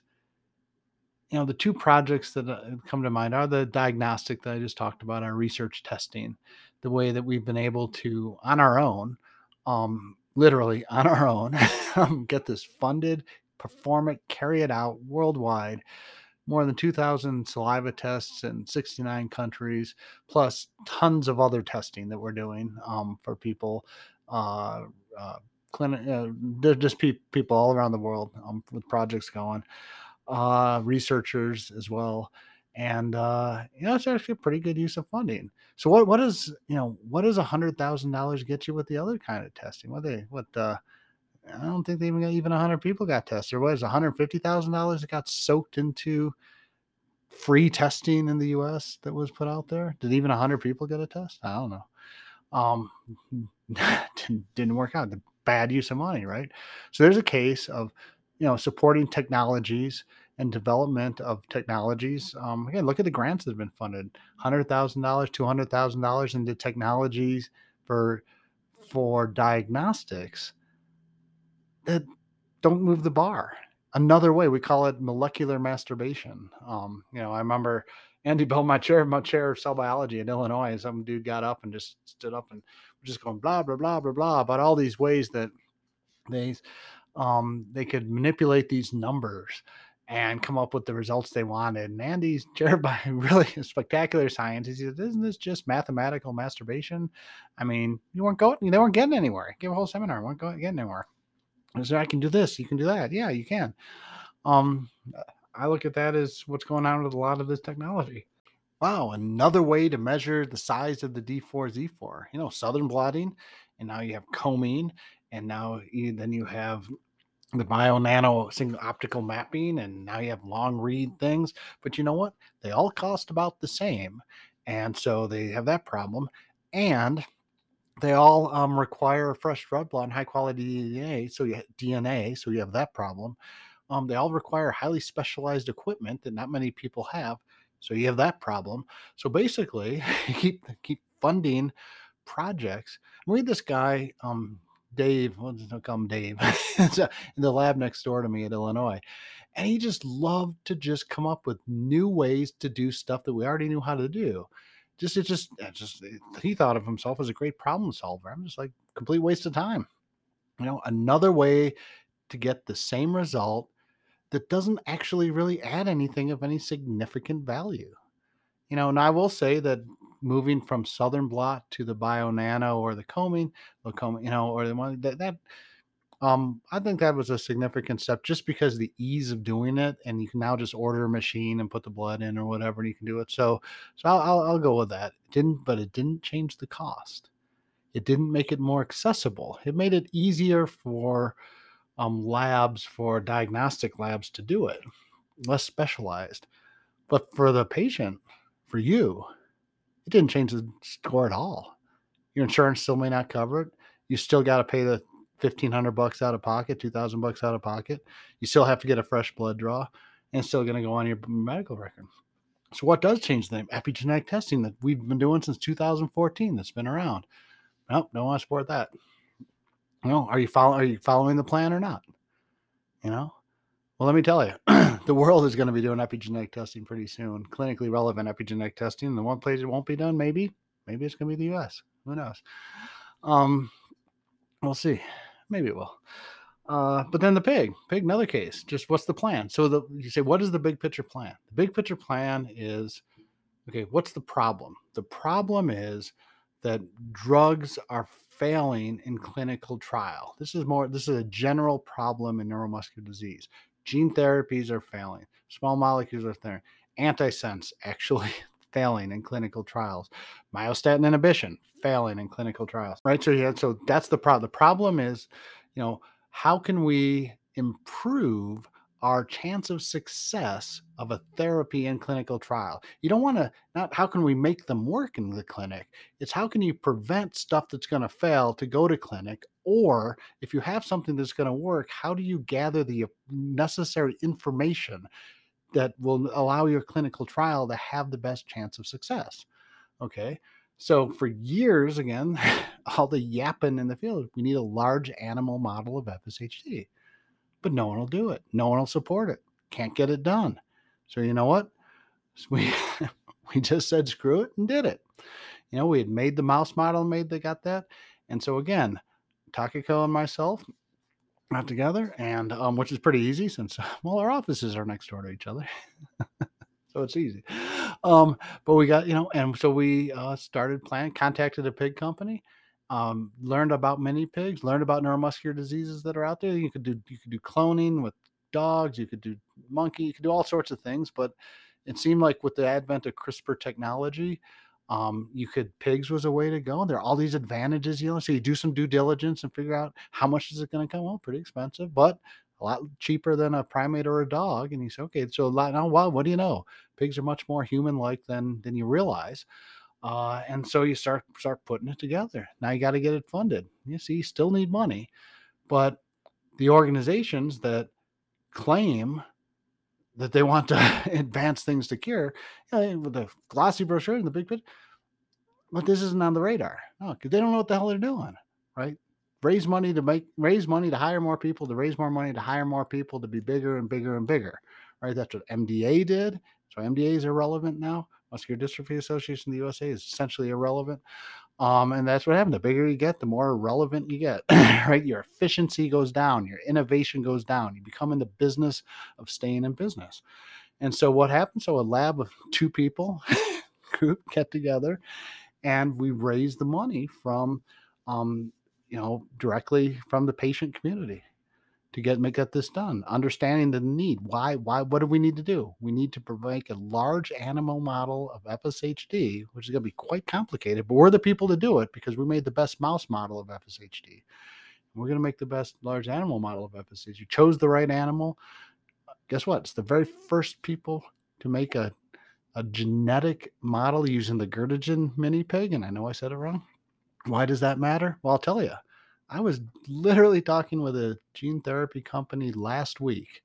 you know, the two projects that uh, come to mind are the diagnostic that I just talked about, our research testing, the way that we've been able to on our own, um, literally on our own, um, get this funded, perform it, carry it out worldwide. More than two thousand saliva tests in sixty-nine countries, plus tons of other testing that we're doing um, for people, uh, uh, clinic, uh, they're just pe- people all around the world um, with projects going, uh, researchers as well. And uh, you know, it's actually a pretty good use of funding. So what what is, you know, what does a hundred thousand dollars get you with the other kind of testing? What they what uh, I don't think they even got, even a hundred people got tested. Or what is one hundred fifty thousand dollars that got soaked into free testing in the U S that was put out there? Did even one hundred people get a test? I don't know. Um, didn't, didn't work out. The bad use of money, right? So there's a case of, you know, supporting technologies and development of technologies. Um, again, look at the grants that have been funded: one hundred thousand dollars, two hundred thousand dollars into technologies for for diagnostics that don't move the bar. Another way, we call it molecular masturbation. Um, you know, I remember Andy Bell, my chair, my chair of cell biology in Illinois, and some dude got up and just stood up and was just going blah blah blah blah blah about all these ways that they um they could manipulate these numbers and come up with the results they wanted. And Andy's chair by really spectacular science. He said, "Isn't this just mathematical masturbation? I mean, you weren't going, they weren't getting anywhere. Give a whole seminar, weren't going getting anywhere. So I can do this, you can do that. Yeah, you can." Um, I look at that as what's going on with a lot of this technology. Wow, another way to measure the size of the D four Z four. You know, southern blotting, and now you have combing, and now you, then you have the bio nano single optical mapping, and now you have long read things. But you know what? They all cost about the same, and so they have that problem. And they all um, require a fresh red blood and high quality D N A. So you D N A, so you have that problem. Um, they all require highly specialized equipment that not many people have. So you have that problem. So basically, you keep keep funding projects. Read this guy, um, Dave. What's his come Dave? It's, uh, in the lab next door to me at Illinois, and he just loved to just come up with new ways to do stuff that we already knew how to do. Just it just it just it- he thought of himself as a great problem solver. I'm just like, complete waste of time. You know, another way to get the same result that doesn't actually really add anything of any significant value. You know, and I will say that moving from Southern Blot to the Bio Nano or the combing, the combing, you know, or the one that, that um, I think that was a significant step just because the ease of doing it, and you can now just order a machine and put the blood in or whatever, and you can do it. So, so I'll, I'll, I'll go with that. It didn't, but it didn't change the cost. It didn't make it more accessible. It made it easier for um, labs, for diagnostic labs to do it, less specialized. But for the patient, for you, it didn't change the score at all. Your insurance still may not cover it. You still got to pay the fifteen hundred bucks out of pocket, two thousand bucks out of pocket. You still have to get a fresh blood draw, and it's still going to go on your medical record. So what does change the name? Epigenetic testing that we've been doing since two thousand fourteen. That's been around. Nope, don't want to support that. You know, are you follow, Are you following the plan or not? You know. Well, let me tell you, the world is going to be doing epigenetic testing pretty soon. Clinically relevant epigenetic testing. The one place it won't be done, maybe, maybe it's going to be the U S. Who knows? Um, we'll see. Maybe it will. Uh, but then the pig, pig, another case. Just what's the plan? So the you say, what is the big picture plan? The big picture plan is, okay, what's the problem? The problem is that drugs are failing in clinical trial. This is more. This is a general problem in neuromuscular disease. Gene therapies are failing. Small molecules are failing. Antisense actually failing in clinical trials. Myostatin inhibition failing in clinical trials. Right. So yeah. So that's the problem. The problem is, you know, how can we improve our chance of success of a therapy in clinical trial? You don't want to, not how can we make them work in the clinic? It's how can you prevent stuff that's going to fail to go to clinic? Or if you have something that's going to work, how do you gather the necessary information that will allow your clinical trial to have the best chance of success? Okay. So for years, again, all the yapping in the field, we need a large animal model of F S H D. But no one will do it. No one will support it. Can't get it done. So you know what? We we just said screw it and did it. You know, we had made the mouse model, made they got that. And so again, Takako and myself got together, and um, which is pretty easy since well, our offices are next door to each other. So it's easy. Um, but we got, you know, and so we uh, started planning, contacted a pig company, um, learned about mini pigs, learned about neuromuscular diseases that are out there. You could do, you could do cloning with dogs, you could do monkey, you could do all sorts of things. But it seemed like with the advent of CRISPR technology, um, you could, pigs was a way to go. There are all these advantages, you know, so you do some due diligence and figure out how much is it going to come. Well, pretty expensive, but a lot cheaper than a primate or a dog. And you say, okay, so a lot now, well, what do you know? Pigs are much more human-like than than you realize. Uh, and so you start start putting it together. Now you got to get it funded. You see, you still need money, but the organizations that claim that they want to advance things to cure, you know, with the glossy brochure and the big picture, but this isn't on the radar. No, because they don't know what the hell they're doing, right? Raise money to make, raise money to hire more people, to raise more money to hire more people, to be bigger and bigger and bigger, right? That's what M D A did. So M D A is irrelevant now. Muscular Dystrophy Association in the U S A is essentially irrelevant. Um, and that's what happened. The bigger you get, the more irrelevant you get, right? Your efficiency goes down, your innovation goes down. You become in the business of staying in business. And so what happened? So a lab of two people group get together, and we raised the money from, um, you know, directly from the patient community to get make get this done. Understanding the need. Why? Why? What do we need to do? We need to make a large animal model of F S H D, which is going to be quite complicated. But we're the people to do it because we made the best mouse model of F S H D. We're going to make the best large animal model of F S H D. You chose the right animal. Guess what? It's the very first people to make a a genetic model using the Gerdagen mini pig. And I know I said it wrong. Why does that matter? Well, I'll tell you. I was literally talking with a gene therapy company last week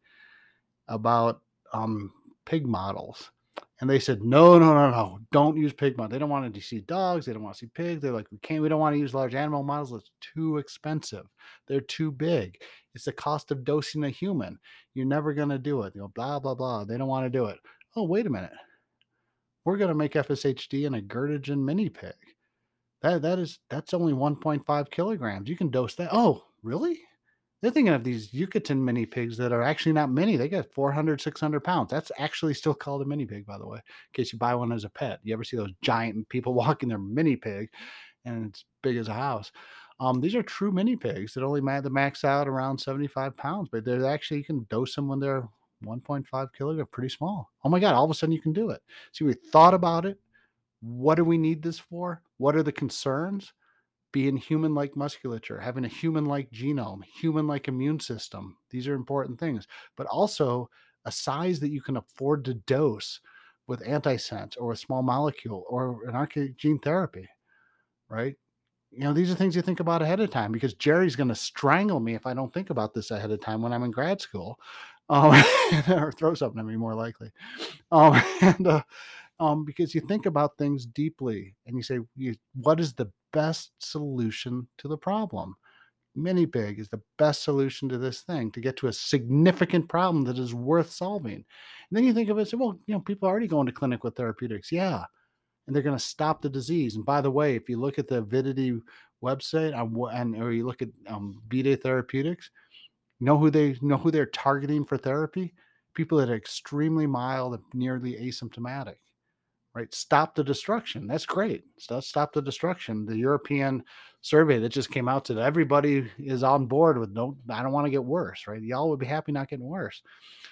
about um, pig models. And they said, no, no, no, no, don't use pig models. They don't want to see dogs. They don't want to see pigs. They're like, we can't, we don't want to use large animal models. It's too expensive. They're too big. It's the cost of dosing a human. You're never going to do it. You know, blah, blah, blah. They don't want to do it. Oh, wait a minute. We're going to make F S H D in a Gerdagen mini pig. That that is that's only one point five kilograms. You can dose that. Oh, really? They're thinking of these Yucatan mini pigs that are actually not mini. They got four hundred, six hundred pounds. That's actually still called a mini pig, by the way, in case you buy one as a pet. You ever see those giant people walking their mini pig and it's big as a house? Um, these are true mini pigs that only ma- the max out around seventy-five pounds, but they're actually, you can dose them when they're one point five kilograms, pretty small. Oh my God, all of a sudden you can do it. See, we thought about it. What do we need this for? What are the concerns? Being human-like musculature, having a human-like genome, human-like immune system. These are important things. But also a size that you can afford to dose with antisense or a small molecule or an archaic gene therapy, right? You know, these are things you think about ahead of time because Jerry's going to strangle me if I don't think about this ahead of time when I'm in grad school, um, or throw something at me more likely. Um, and uh, um, because you think about things deeply and you say, you, what is the best solution to the problem? Mini big is the best solution to this thing to get to a significant problem that is worth solving. And then you think of it, say, well, you know, people are already going to clinic with therapeutics. Yeah. And they're going to stop the disease. And by the way, if you look at the Avidity website on wha- and or you look at um, B-Day Therapeutics, you know who they know who they're targeting for therapy? People that are extremely mild and nearly asymptomatic. Right? Stop the destruction. That's great. Stop, stop the destruction. The European survey that just came out today, everybody is on board with no, I don't want to get worse, right? Y'all would be happy not getting worse.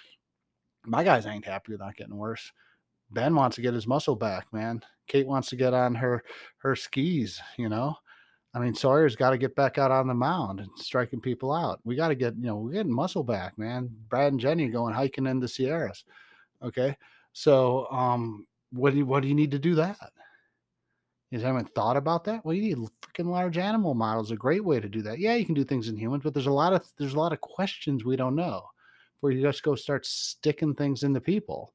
My guys ain't happy with not getting worse. Ben wants to get his muscle back, man. Kate wants to get on her her skis, you know. I mean, Sawyer's got to get back out on the mound and striking people out. We got to get, you know, we're getting muscle back, man. Brad and Jenny going hiking in the Sierras. Okay. So, um, what do you, what do you need to do that? Has anyone thought about that? Well, you need freaking large animal models. A great way to do that. Yeah, you can do things in humans, but there's a lot of there's a lot of questions we don't know. Where you just go start sticking things into people.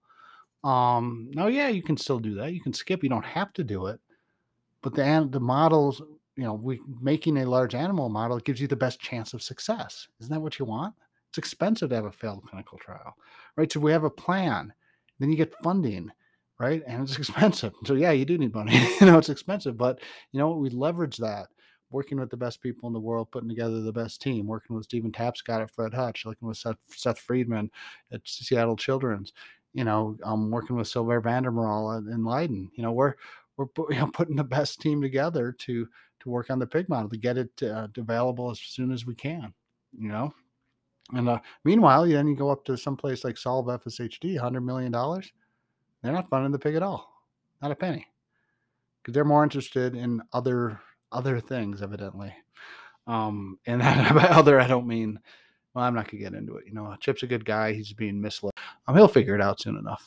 Um, no, yeah, you can still do that. You can skip. You don't have to do it. But the an- the models, you know, we making a large animal model gives you the best chance of success. Isn't that what you want? It's expensive to have a failed clinical trial, right? So we have a plan, then you get funding, right? And it's expensive. So yeah, you do need money. you know, it's expensive, but you know, we leverage that. Working with the best people in the world, putting together the best team, working with Stephen Tapscott at Fred Hutch, working with Seth, Seth Friedman at Seattle Children's, you know, um, working with Sylvain Vandermeer in Leiden. You know, we're we're you know, putting the best team together to to work on the pig model to get it uh, available as soon as we can. You know, and uh, meanwhile, then you go up to some place like Solve F S H D, hundred million dollars. They're not funding the pig at all, not a penny, because they're more interested in other other things, evidently. Um, and by other, I don't mean. Well, I'm not gonna get into it. You know, Chip's a good guy. He's being misled. Um, he'll figure it out soon enough.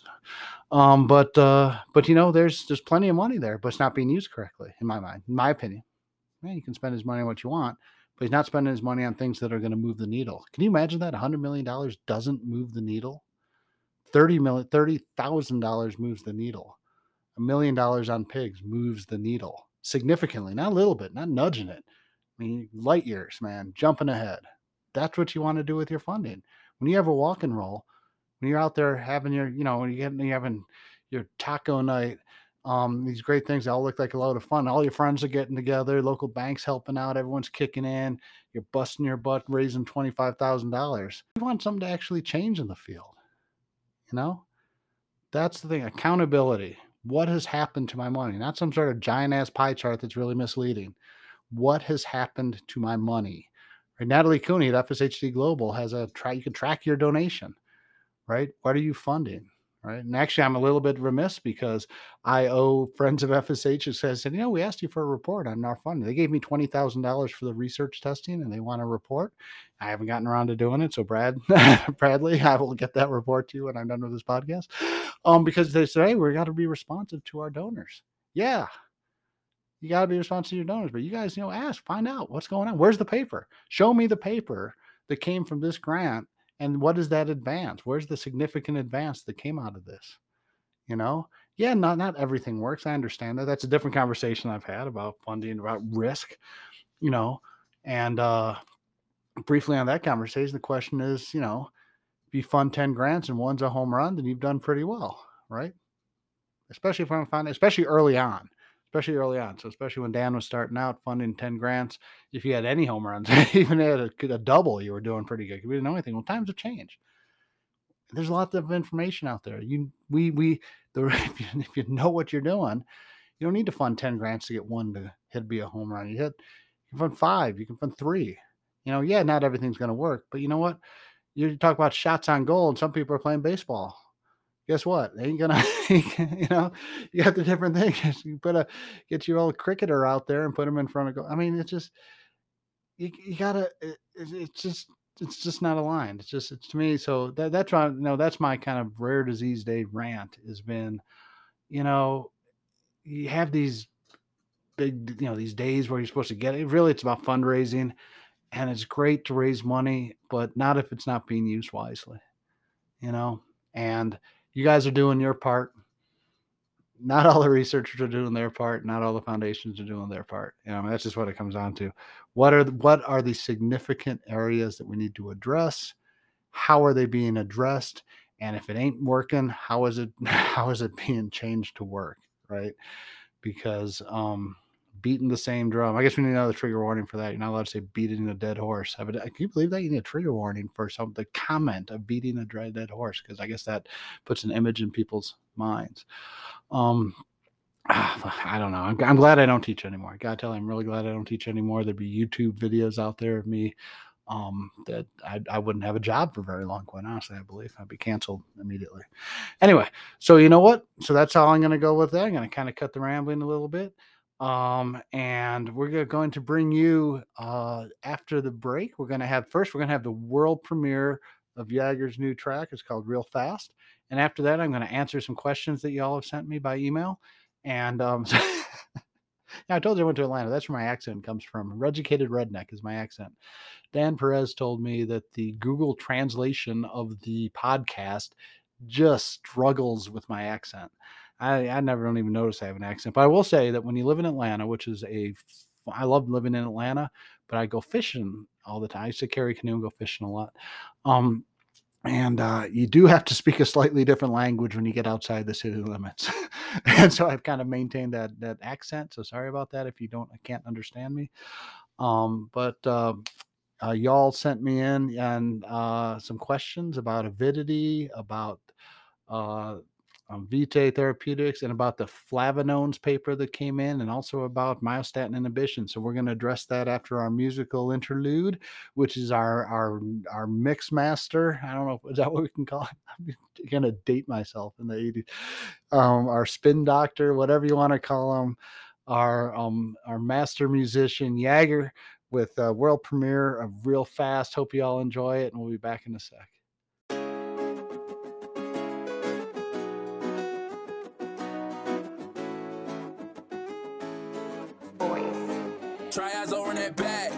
Um, but uh, but you know, there's there's plenty of money there, but it's not being used correctly, in my mind, in my opinion. Yeah, you can spend his money on what you want, but he's not spending his money on things that are going to move the needle. Can you imagine that? A hundred million dollars doesn't move the needle. Thirty million, thirty thousand dollars moves the needle. A million dollars on pigs moves the needle significantly, not a little bit, not nudging it. I mean, light years, man, jumping ahead. That's what you want to do with your funding. When you have a walk and roll, when you're out there having your, you know, when you get you're having your taco night, um, these great things that all look like a load of fun. All your friends are getting together, local banks helping out, everyone's kicking in, you're busting your butt, raising twenty-five thousand dollars. You want something to actually change in the field, you know? That's the thing. Accountability. What has happened to my money? Not some sort of giant ass pie chart that's really misleading. What has happened to my money? Right? Natalie Cooney at F S H D Global has a try. You can track your donation, right? What are you funding? Right. And actually, I'm a little bit remiss because I owe Friends of F S H who says, you know, we asked you for a report on our funding. They gave me twenty thousand dollars for the research testing and they want a report. I haven't gotten around to doing it. So, Brad, Bradley, I will get that report to you when I'm done with this podcast. Um, because they say, hey, we got to be responsive to our donors. Yeah, you got to be responsive to your donors, but you guys, you know, ask, find out what's going on. Where's the paper? Show me the paper that came from this grant. And what is that advance? Where's the significant advance that came out of this? You know, yeah, not not everything works. I understand that. That's a different conversation I've had about funding, about risk, you know. And uh briefly on that conversation, the question is, you know, if you fund ten grants and one's a home run, then you've done pretty well, right? Especially if I'm finding, especially early on, especially early on. So especially when Dan was starting out funding ten grants, if you had any home runs, even at a, a double, you were doing pretty good. We didn't know anything. Well, times have changed. There's a lot of information out there. You, we, we, the if you, if you know what you're doing, you don't need to fund ten grants to get one to hit be a home run. You hit, you can fund five, you can fund three. You know, yeah, not everything's going to work, but you know what? You talk about shots on goal, and some people are playing baseball. Guess what? They ain't gonna, you know, you got the different things. You put a get your old cricketer out there and put him in front of goal. I mean, it's just you, you gotta. It, it's just it's just not aligned. It's just it's to me. So that that's why you know that's my kind of rare disease day rant has been. You know, you have these big, you know, these days where you're supposed to get it. Really, it's about fundraising, and it's great to raise money, but not if it's not being used wisely, you know? And you guys are doing your part. Not all the researchers are doing their part. Not all the foundations are doing their part. You know, that's just what it comes down to. What are the, what are the significant areas that we need to address? How are they being addressed? And if it ain't working, how is it how is it being changed to work? Right? Because um, beating the same drum. I guess we need another trigger warning for that. You're not allowed to say beating a dead horse. Can you believe that? You need a trigger warning for some the comment of beating a dead horse, because I guess that puts an image in people's minds. Um, I don't know. I'm, I'm glad I don't teach anymore. I gotta tell you, I'm really glad I don't teach anymore. There'd be YouTube videos out there of me um, that I, I wouldn't have a job for very long, quite honestly. I believe I'd be canceled immediately. Anyway, so you know what? So that's how I'm going to go with that. I'm going to kind of cut the rambling a little bit. Um, and we're going to bring you, uh, after the break, we're going to have, first, we're going to have the world premiere of Jagger's new track. It's called Real Fast. And after that, I'm going to answer some questions that y'all have sent me by email. And, um, so yeah, I told you I went to Atlanta. That's where my accent comes from. Educated redneck is my accent. Dan Perez told me that the Google translation of the podcast just struggles with my accent. I, I never don't even notice I have an accent, but I will say that when you live in Atlanta, which is a, I love living in Atlanta, but I go fishing all the time. I used to carry a canoe and go fishing a lot. Um, and uh, you do have to speak a slightly different language when you get outside the city limits. And so I've kind of maintained that, that accent. So sorry about that if you don't, can't understand me. Um, but uh, uh, y'all sent me in and uh, some questions about avidity, about uh, um, Vitae Therapeutics, and about the flavanones paper that came in, and also about myostatin inhibition. So we're going to address that after our musical interlude, which is our our our mix master. I don't know, is that what we can call it? I'm going to date myself in the eighties. Um, our spin doctor, whatever you want to call him, our um our master musician Jagger with a world premiere of Real Fast. Hope you all enjoy it, and we'll be back in a sec. Try eyes over in that back.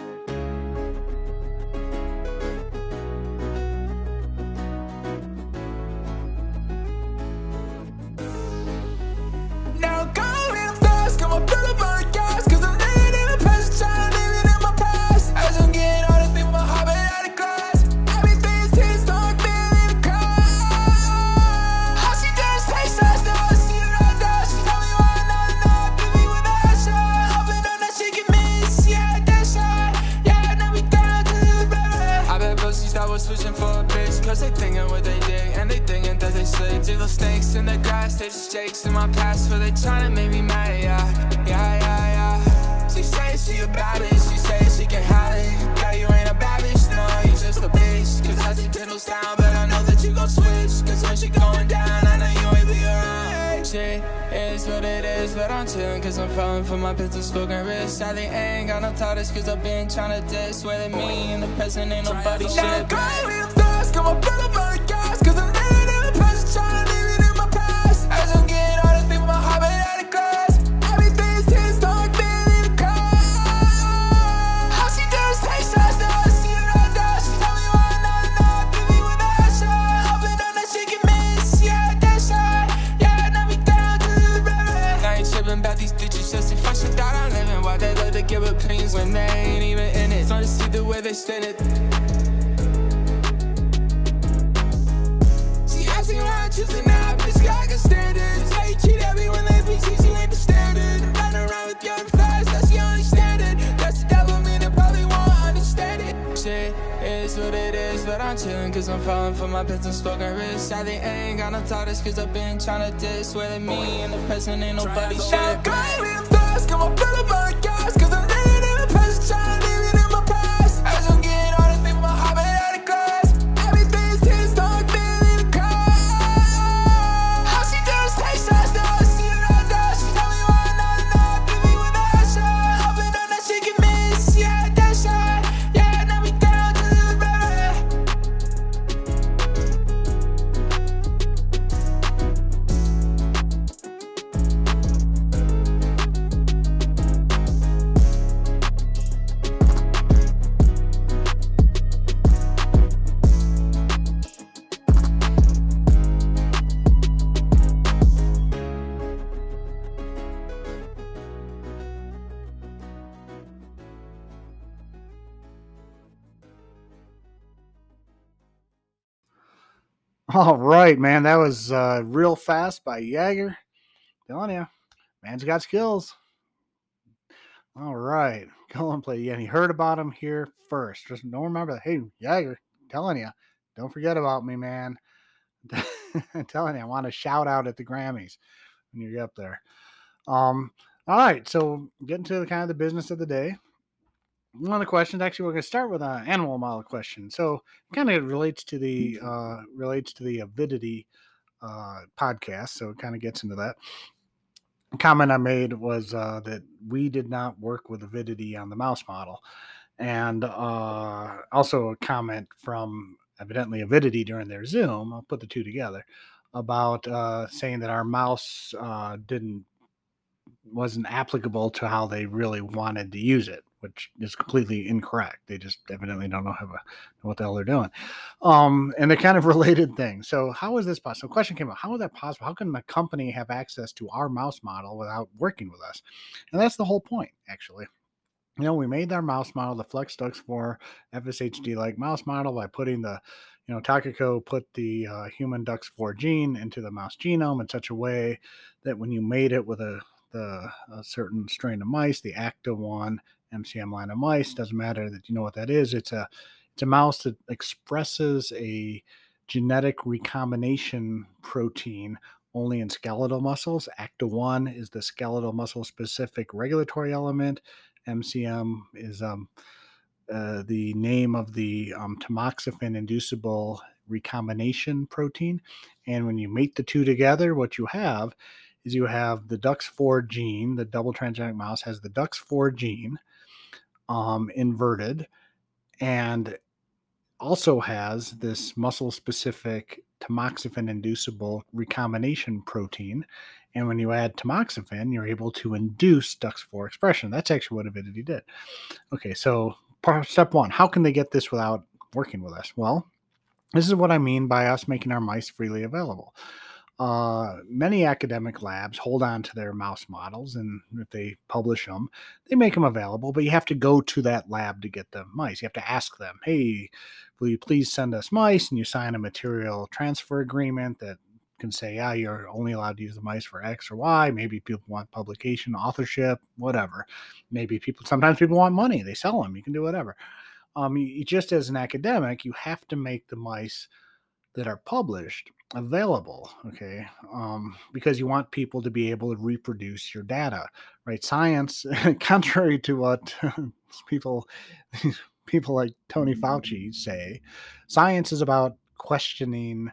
Now go real fast, come on, pull up on the gas, cause I'm living in the past, trying to live in my past. As I'm getting all the people, my heart made out of glass. Everything's here, start feeling the car. All she does is take shots, now I see her on that. She tell me why not enough, beat me with that shot. Hoping on that she can miss, yeah, that shot. Yeah, now we down to the river. I bet pussies that was switching for a bitch, cause they thinking what they dig, and they thinking that they slick. Jiggle snakes in the grass, they just jakes in my past, for they tryna make me mad, yeah, yeah, yeah, yeah. She say she a bad bitch, she say she can have it. Yeah, you ain't a bad bitch, no, you just a bitch. Cause I see diddles down, but I know that you gon' switch. Cause when she going down, I know you ain't be around. Shit is what it is, but I'm chillin' cause I'm falling for my business, spoken wrist. Sadly, ain't got no tardis cause I've been tryna diss. Swear that me and the present ain't nobody shit. Now go real fast, come on, pull up on the gas, cause I'm living in the past, tryna live it in my past. As I'm getting all the people, my heart made out of glass. Everything's here, start feeling the car. All she does is take shots, now I see her on that. She tell me why not enough, beat me with that shot. Hoping on that she can miss, yeah, that shot. Yeah, now we down to the river. Now ain't tripping about these bitches, just if I shit that I'm living. Why they love to give opinions when they ain't even in it. Starting to see the way they stand it. She asking why I choose it now, bitch, I can stand it. It's how you treat everyone that be cheesy, you ain't the standard. Run around with your flash, that's your only standard. That's the devil, mean they probably won't understand it. Shit is what it is, but I'm chillin' cause I'm falling for my business, spoken wrist. Sadly, ain't got no tardis cause I've been tryna diss. Swear that me and the present ain't nobody shit. Now go real fast, come on, pull up on the gas, cause I'm living in the past, tryna live it in my past. As I'm getting all the people, my heart made out of glass. Everything's here, start feeling the car. All she does is take shots, now I see her on that. She tell me why not enough, beat me with that shot. Hoping on that she can miss, yeah, that shot. Yeah, now we down to the river. All right, man. That was uh, Real Fast by Jagger. Telling you, man's got skills. All right. Go and play. Yeah, and he heard about him here first. Just don't remember that. Hey, Jagger, telling you, don't forget about me, man. I'm telling you, I want to shout out at the Grammys when you get up there. Um, all right, so getting to the kind of the business of the day. One of the questions, actually, we're going to start with an animal model question. So, it kind of relates to the uh, relates to the avidity uh, podcast. So, it kind of gets into that. A comment I made was uh, that we did not work with avidity on the mouse model, and uh, also a comment from evidently avidity during their Zoom. I'll put the two together about uh, saying that our mouse uh, didn't wasn't applicable to how they really wanted to use it, which is completely incorrect. They just evidently don't know, have a, know what the hell they're doing. Um, and they're kind of related things. So how is this possible? So question came up, how is that possible? How can the company have access to our mouse model without working with us? And that's the whole point, actually. You know, we made our mouse model, the FlexDux four F S H D-like mouse model, by putting the, you know, Takako put the uh, human DUX four gene into the mouse genome in such a way that when you made it with a the a certain strain of mice, the A C T A one M C M line of mice, doesn't matter that you know what that is. It's a it's a mouse that expresses a genetic recombination protein only in skeletal muscles. A C T A one is the skeletal muscle specific regulatory element. M C M is um, uh, the name of the um, tamoxifen inducible recombination protein. And when you mate the two together, what you have is you have the DUX four gene. The double transgenic mouse has the DUX four gene um, inverted, and also has this muscle specific tamoxifen inducible recombination protein. And when you add tamoxifen, you're able to induce DUX four expression. That's actually what Avidity did. Okay, so step one, how can they get this without working with us? Well, this is what I mean by us making our mice freely available. Uh, many academic labs hold on to their mouse models, and if they publish them, they make them available, but you have to go to that lab to get the mice. You have to ask them, hey, will you please send us mice? And you sign a material transfer agreement that can say, yeah, you're only allowed to use the mice for X or Y. Maybe people want publication, authorship, whatever. Maybe people, sometimes people want money. They sell them. You can do whatever. Um, you, you just as an academic, you have to make the mice that are published available, okay, um, because you want people to be able to reproduce your data, right? Science, contrary to what people people like Tony Fauci say, science is about questioning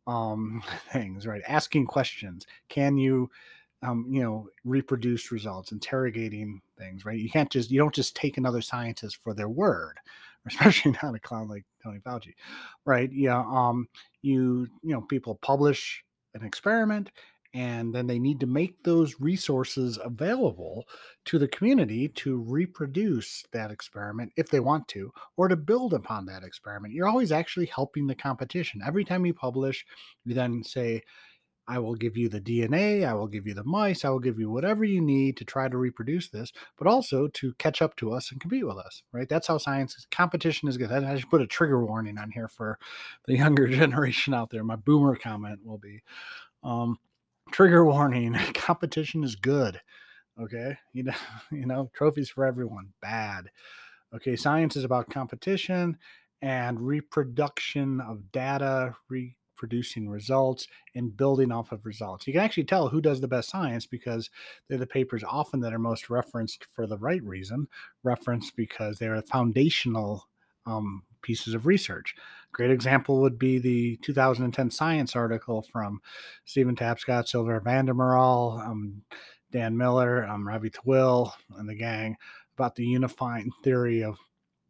um, things, right? Asking questions. Can you um, you know, reproduce results, interrogating things, right? You can't just, you don't just take another scientist for their word, especially not a clown like Tony Fauci, right? Yeah. Um, you, you know, people publish an experiment and then they need to make those resources available to the community to reproduce that experiment if they want to, or to build upon that experiment. You're always actually helping the competition. Every time you publish, you then say, I will give you the D N A, I will give you the mice, I will give you whatever you need to try to reproduce this, but also to catch up to us and compete with us, right? That's how science is. Competition is good. I should put a trigger warning on here for the younger generation out there. My boomer comment will be um, trigger warning. Competition is good. Okay. You know, you know, trophies for everyone. Bad. Okay. Science is about competition and reproduction of data, re producing results and building off of results. You can actually tell who does the best science because they're the papers often that are most referenced for the right reason, referenced because they're foundational um, pieces of research. Great example would be the two thousand ten Science article from Stephen Tapscott, Sylvain Vandermeerol, um, Dan Miller, um, Ravi Twill, and the gang about the unifying theory of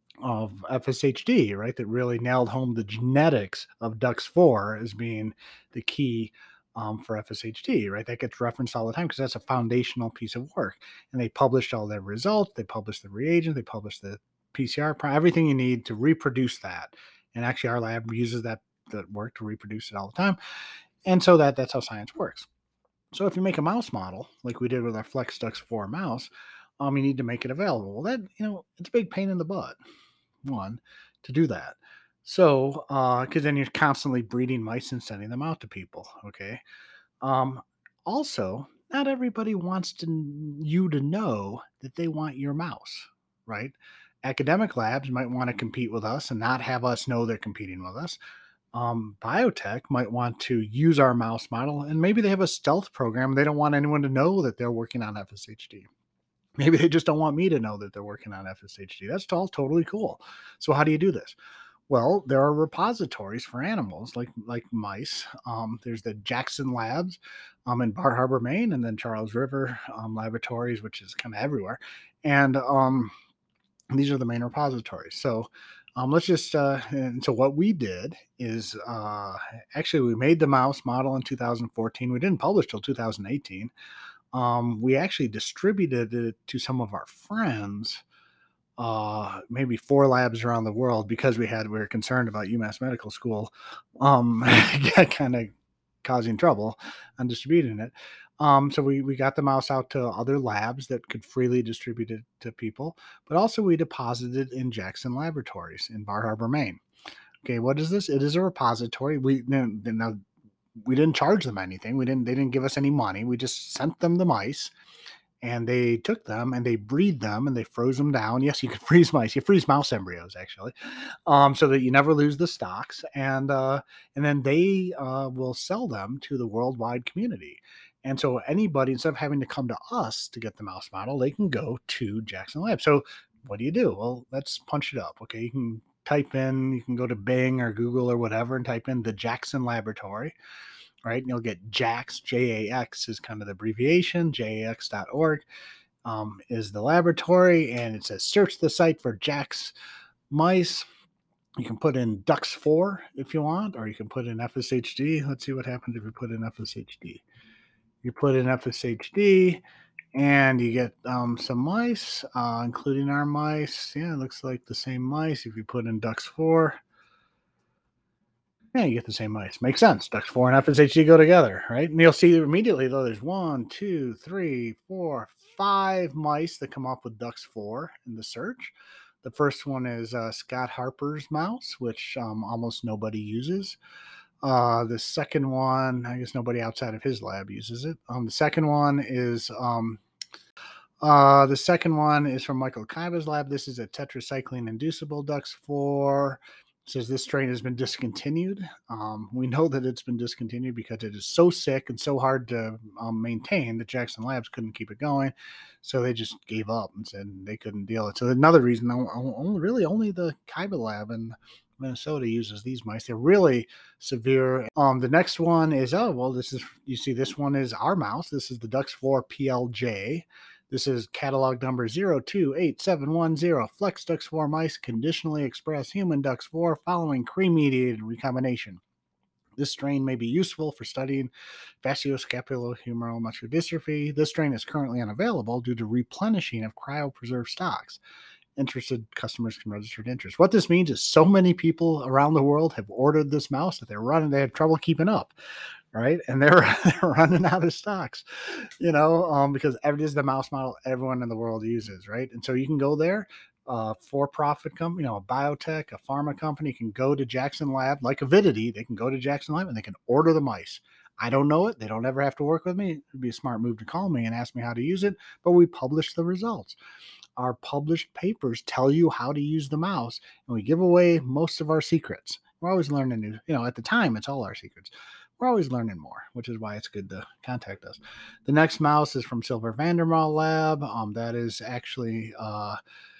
of F S H D, right? That really nailed home the genetics of DUX four as being the key um, for F S H D, right? That gets referenced all the time because that's a foundational piece of work. And they published all their results. They published the reagent. They published the P C R, everything you need to reproduce that. And actually our lab uses that, that work to reproduce it all the time. And so that that's how science works. So if you make a mouse model, like we did with our FlexDux four mouse, um, you need to make it available. Well, that, you know, it's a big pain in the butt, one, to do that. So, because then you're constantly breeding mice and sending them out to people. Okay. Um, Also, not everybody wants to n- you to know that they want your mouse, right? Academic labs might want to compete with us and not have us know they're competing with us. Um, biotech might want to use our mouse model, and maybe they have a stealth program. They don't want anyone to know that they're working on F S H D. Maybe they just don't want me to know that they're working on F S H D. That's all totally cool. So how do you do this? Well, there are repositories for animals like like mice. Um, there's the Jackson Labs um, in Bar Harbor, Maine, and then Charles River um, Laboratories, which is kind of everywhere. And um, these are the main repositories. So um, let's just uh, and so what we did is uh, actually we made the mouse model in two thousand fourteen. We didn't publish till two thousand eighteen. Um, we actually distributed it to some of our friends, uh maybe four labs around the world, because we had we were concerned about UMass Medical School um kind of causing trouble on distributing it. Um so we we got the mouse out to other labs that could freely distribute it to people, but also we deposited in Jackson Laboratories in Bar Harbor, Maine. Okay, what is this? It is a repository. We no, no, we didn't charge them anything. We didn't they didn't give us any money. We just sent them the mice, and they took them and they breed them and they froze them down. Yes, you can freeze mice. You freeze mouse embryos actually, um, so that you never lose the stocks. And uh, and then they uh, will sell them to the worldwide community. And so anybody, instead of having to come to us to get the mouse model, they can go to Jackson Lab. So what do you do? Well, let's punch it up. Okay, you can type in, you can go to Bing or Google or whatever and type in the Jackson Laboratory, right? And you'll get JAX, J A X is kind of the abbreviation, jax dot org um, is the laboratory, and it says search the site for JAX mice. You can put in D U X four if you want, or you can put in F S H D. Let's see what happens if you put in F S H D. You put in F S H D, and you get um, some mice, uh, including our mice. Yeah, it looks like the same mice. If you put in D U X four, yeah, you get the same mice. Makes sense. D U X four and F S H D go together, right? And you'll see immediately, though, there's one, two, three, four, five mice that come up with D U X four in the search. The first one is uh, Scott Harper's mouse, which um, almost nobody uses. Uh, the second one, I guess nobody outside of his lab uses it. Um, the second one is um, uh, the second one is from Michael Kaiba's lab. This is a tetracycline inducible D U X four. It says this strain has been discontinued. Um, we know that it's been discontinued because it is so sick and so hard to um, maintain that Jackson Labs couldn't keep it going. So they just gave up and said they couldn't deal it. So another reason, only, really only the Kaiba lab in Minnesota uses these mice. They're really severe. Um, the next one is, oh, well, this is, you see, this one is our mouse. This is the D U X four P L J. This is catalog number zero two eight seven one zero. Flex D U X four mice conditionally express human D U X four following cream-mediated recombination. This strain may be useful for studying facioscapulohumeral muscular dystrophy. This strain is currently unavailable due to replenishing of cryopreserved stocks. Interested customers can register interest. What this means is so many people around the world have ordered this mouse that they're running, they have trouble keeping up, right? And they're, they're running out of stocks, you know, um, because it is the mouse model everyone in the world uses, right? And so you can go there, uh, for-profit company, you know, a biotech, a pharma company can go to Jackson Lab, like Avidity, they can go to Jackson Lab and they can order the mice. I don't know it. They don't ever have to work with me. It'd be a smart move to call me and ask me how to use it, but we publish the results. Our published papers tell you how to use the mouse, and we give away most of our secrets. We're always learning new, you know, at the time, it's all our secrets. We're always learning more, which is why it's good to contact us. The next mouse is from Silver Vandermaal Lab. Um, that is actually uh,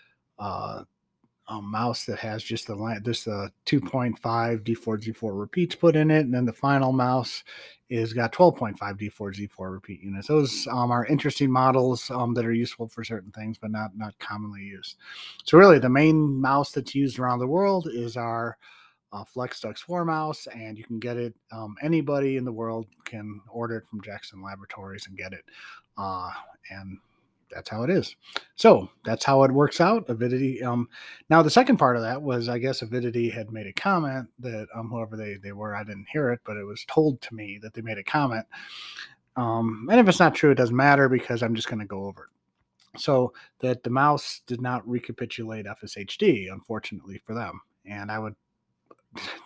uh, a mouse that has just the this uh, two point five D four Z four repeats put in it, and then the final mouse is got twelve point five D four Z four repeat units. Those um, are interesting models um, that are useful for certain things, but not not commonly used. So really, the main mouse that's used around the world is our uh, Flex D U X four mouse, and you can get it. Um, anybody in the world can order it from Jackson Laboratories and get it, uh, and that's how it is. So that's how it works out. Avidity. Um, now the second part of that was, I guess Avidity had made a comment that um, whoever they, they were, I didn't hear it, but it was told to me that they made a comment. Um, and if it's not true, it doesn't matter because I'm just going to go over it. So that the mouse did not recapitulate F S H D, unfortunately for them. And I would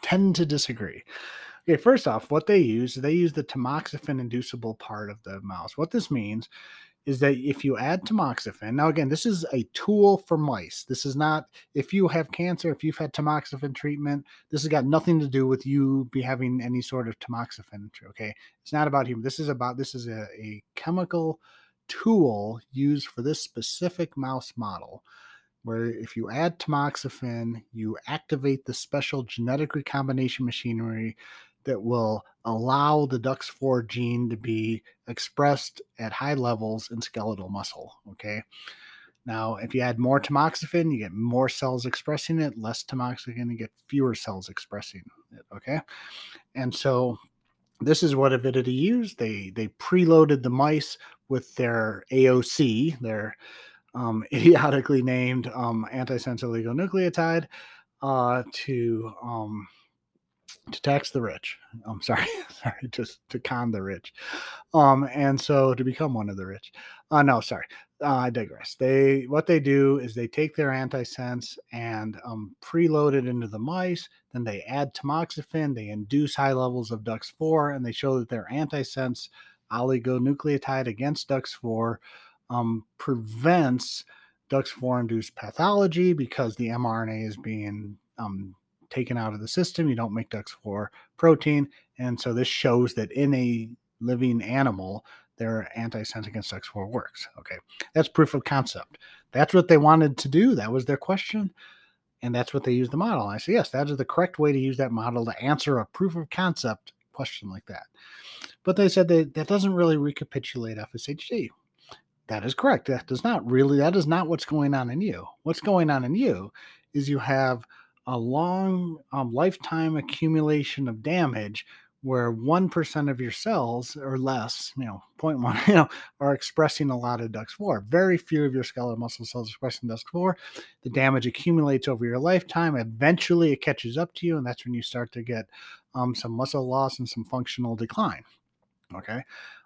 tend to disagree. Okay, first off, what they use, they use the tamoxifen inducible part of the mouse. What this means is that if you add tamoxifen, now again, this is a tool for mice. This is not, if you have cancer, if you've had tamoxifen treatment, this has got nothing to do with you be having any sort of tamoxifen, okay? It's not about human. This is about, this is a, a chemical tool used for this specific mouse model, where if you add tamoxifen, you activate the special genetic recombination machinery that will allow the D U X four gene to be expressed at high levels in skeletal muscle, okay? Now, if you add more tamoxifen, you get more cells expressing it, less tamoxifen, you get fewer cells expressing it, okay? And so this is what Avidity used. They, they preloaded the mice with their A O C, their um, idiotically named um, antisense oligonucleotide, uh, to... Um, to tax the rich. I'm sorry, sorry, just to con the rich. Um, and so to become one of the rich. Uh, no, sorry, uh, I digress. They, what they do is they take their antisense and um, preload it into the mice. Then they add tamoxifen. They induce high levels of D U X four, and they show that their antisense oligonucleotide against D U X four um, prevents D U X four induced pathology because the mRNA is being um, taken out of the system. You don't make D U X four protein. And so this shows that in a living animal, their antisense against D U X four works. Okay. That's proof of concept. That's what they wanted to do. That was their question. And that's what they used the model. And I said, yes, that is the correct way to use that model to answer a proof of concept question like that. But they said that that doesn't really recapitulate F S H D. That is correct. That does not really, that is not what's going on in you. What's going on in you is you have a long um, lifetime accumulation of damage where one percent of your cells or less, you know, zero point one, you know, are expressing a lot of D U X four. Very few of your skeletal muscle cells expressing D U X four. The damage accumulates over your lifetime. Eventually it catches up to you, and that's when you start to get um, some muscle loss and some functional decline. Okay.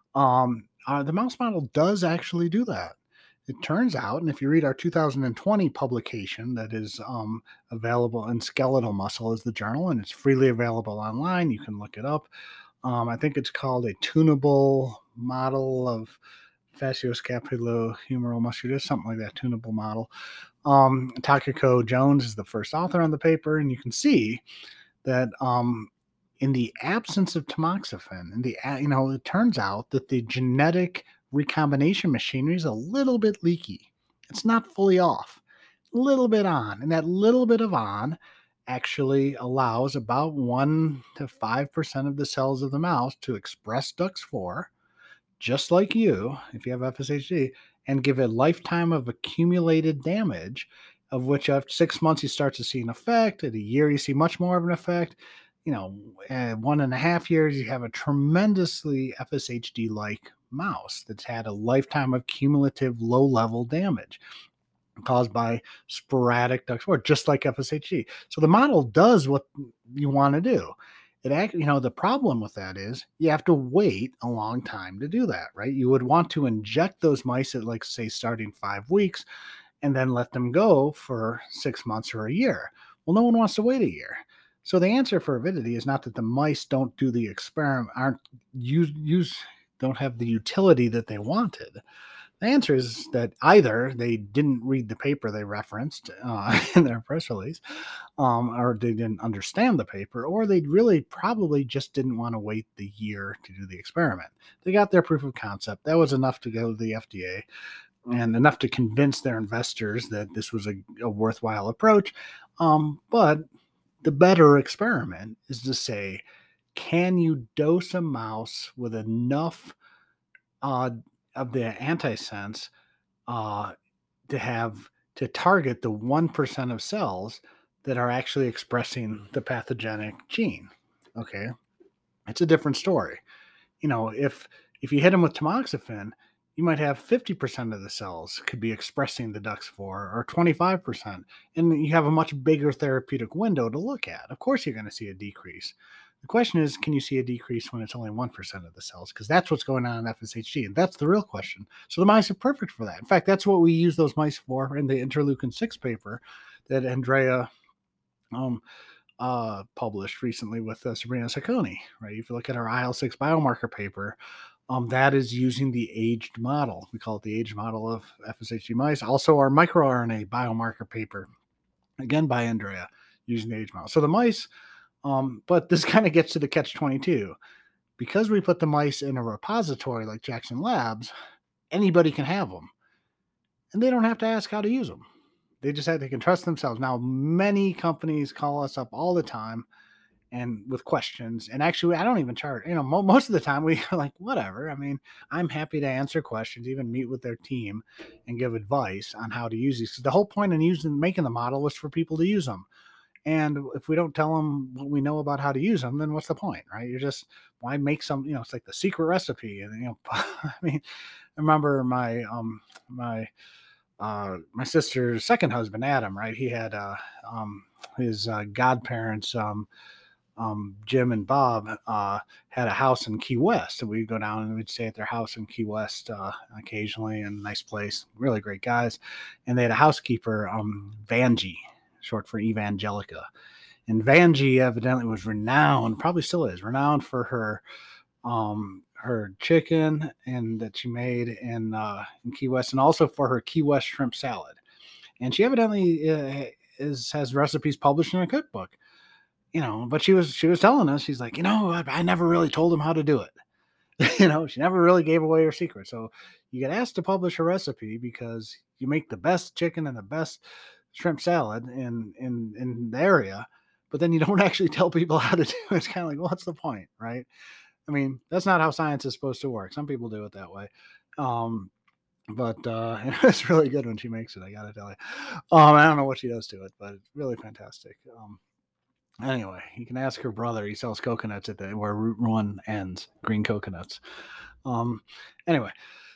Um, uh, the mouse model does actually do that. It turns out, and if you read our two thousand twenty publication that is um, available in Skeletal Muscle is the journal, and it's freely available online. You can look it up. Um, I think it's called a tunable model of facioscapulohumeral musculature, something like that, tunable model. Um, Takako Jones is the first author on the paper, and you can see that um, in the absence of tamoxifen, in the, you know, it turns out that the genetic recombination machinery is a little bit leaky. It's not fully off, a little bit on. And that little bit of on actually allows about one to five percent of the cells of the mouse to express D U X four, just like you, if you have F S H D, and give a lifetime of accumulated damage, of which after six months you start to see an effect. At a year, you see much more of an effect. You know, at one and a half years, you have a tremendously F S H D-like mouse that's had a lifetime of cumulative low-level damage caused by sporadic D U X four, just like F S H D. So the model does what you want to do. It act, you know, the problem with that is you have to wait a long time to do that, right? You would want to inject those mice at, like, say, starting five weeks and then let them go for six months or a year. Well, no one wants to wait a year. So the answer for Avidity is not that the mice don't do the experiment, aren't use, use don't have the utility that they wanted. The answer is that either they didn't read the paper they referenced uh, in their press release, um, or they didn't understand the paper, or they really probably just didn't want to wait the year to do the experiment. They got their proof of concept. That was enough to go to the F D A and enough to convince their investors that this was a, a worthwhile approach. Um, but the better experiment is to say, can you dose a mouse with enough uh, of the antisense uh, to have to target the one percent of cells that are actually expressing the pathogenic gene? Okay, it's a different story. You know, if if you hit them with tamoxifen, you might have fifty percent of the cells could be expressing the D U X four, or twenty-five percent, and you have a much bigger therapeutic window to look at. Of course, you're going to see a decrease. The question is, can you see a decrease when it's only one percent of the cells? Because that's what's going on in F S H D, and that's the real question. So the mice are perfect for that. In fact, that's what we use those mice for in the interleukin six paper that Andrea um, uh, published recently with uh, Sabrina Sacconi, right? If you look at our I L six biomarker paper, um, that is using the aged model. We call it the aged model of F S H D mice. Also, our microRNA biomarker paper, again by Andrea, using the aged model. So the mice, um, but this kind of gets to the catch twenty-two. Because we put the mice in a repository like Jackson Labs, anybody can have them. And they don't have to ask how to use them. They just have, they can trust themselves. Now, many companies call us up all the time and with questions. And actually, I don't even charge. You know, mo- most of the time we are like, whatever. I mean, I'm happy to answer questions, even meet with their team and give advice on how to use these. 'Cause the whole point in using making the model was for people to use them. And if we don't tell them what we know about how to use them, then what's the point, right? You're just, why make some, you know, it's like the secret recipe. And, you know, I mean, I remember my, um, my, uh, my sister's second husband, Adam, right? He had, uh, um, his, uh, godparents, um, um, Jim and Bob, uh, had a house in Key West, and we'd go down and we'd stay at their house in Key West, uh, occasionally, and nice place, really great guys. And they had a housekeeper, um, Vanjie, short for Evangelica. And Vanjie evidently was renowned, probably still is, renowned for her um, her chicken and that she made in uh, in Key West, and also for her Key West shrimp salad. And she evidently uh, is has recipes published in a cookbook, you know. But she was she was telling us, she's like, you know, I, I never really told them how to do it. You know, she never really gave away her secret. So you get asked to publish a recipe because you make the best chicken and the best shrimp salad in in in the area, but then you don't actually tell people how to do it. It's kind of like, well, what's the point, right? I mean, that's not how science is supposed to work. Some people do it that way. Um, but uh, it's really good when she makes it, I gotta tell you. Um, I don't know what she does to it, but it's really fantastic. Um, anyway, you can ask her brother. He sells coconuts at the where Route One ends, green coconuts. Um, anyway,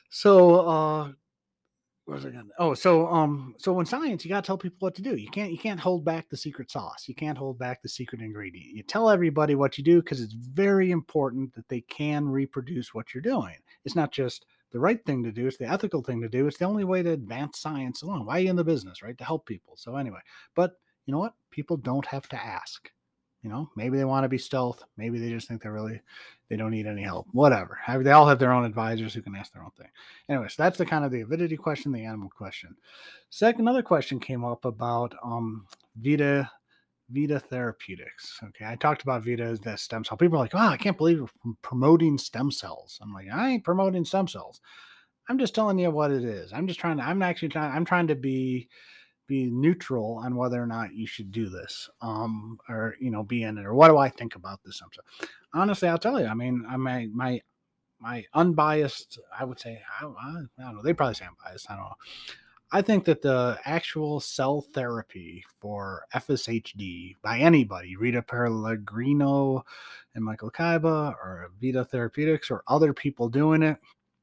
so uh, what was I gonna? Oh, so um, so in science, you gotta tell people what to do. You can't you can't hold back the secret sauce. You can't hold back the secret ingredient. You tell everybody what you do because it's very important that they can reproduce what you're doing. It's not just the right thing to do; it's the ethical thing to do. It's the only way to advance science along. Why are you in the business, right? To help people. So anyway, but you know what? People don't have to ask. You know, maybe they want to be stealth. Maybe they just think they're really, they don't need any help. Whatever. They all have their own advisors who can ask their own thing. Anyway, so that's the kind of the avidity question, the animal question. Second, another question came up about um, Vita, Vita Therapeutics. Okay, I talked about Vita as the stem cell. People are like, oh, I can't believe you're promoting stem cells. I'm like, I ain't promoting stem cells. I'm just telling you what it is. I'm just trying to, I'm actually trying, I'm trying to be, be neutral on whether or not you should do this, um, or, you know, be in it, or what do I think about this? I'm so, honestly, I'll tell you, I mean, I my, my, my unbiased, I would say, I, I, I don't know. They probably say I'm biased. I don't know. I think that the actual cell therapy for F S H D by anybody, Rita Pellegrino and Michael Kaiba, or Vita Therapeutics, or other people doing it,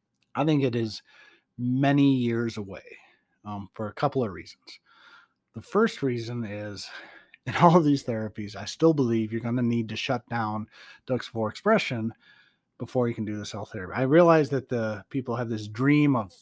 I think it is many years away, um, for a couple of reasons. The first reason is, in all of these therapies, I still believe you're going to need to shut down D U X four expression before you can do the cell therapy. I realize that the people have this dream of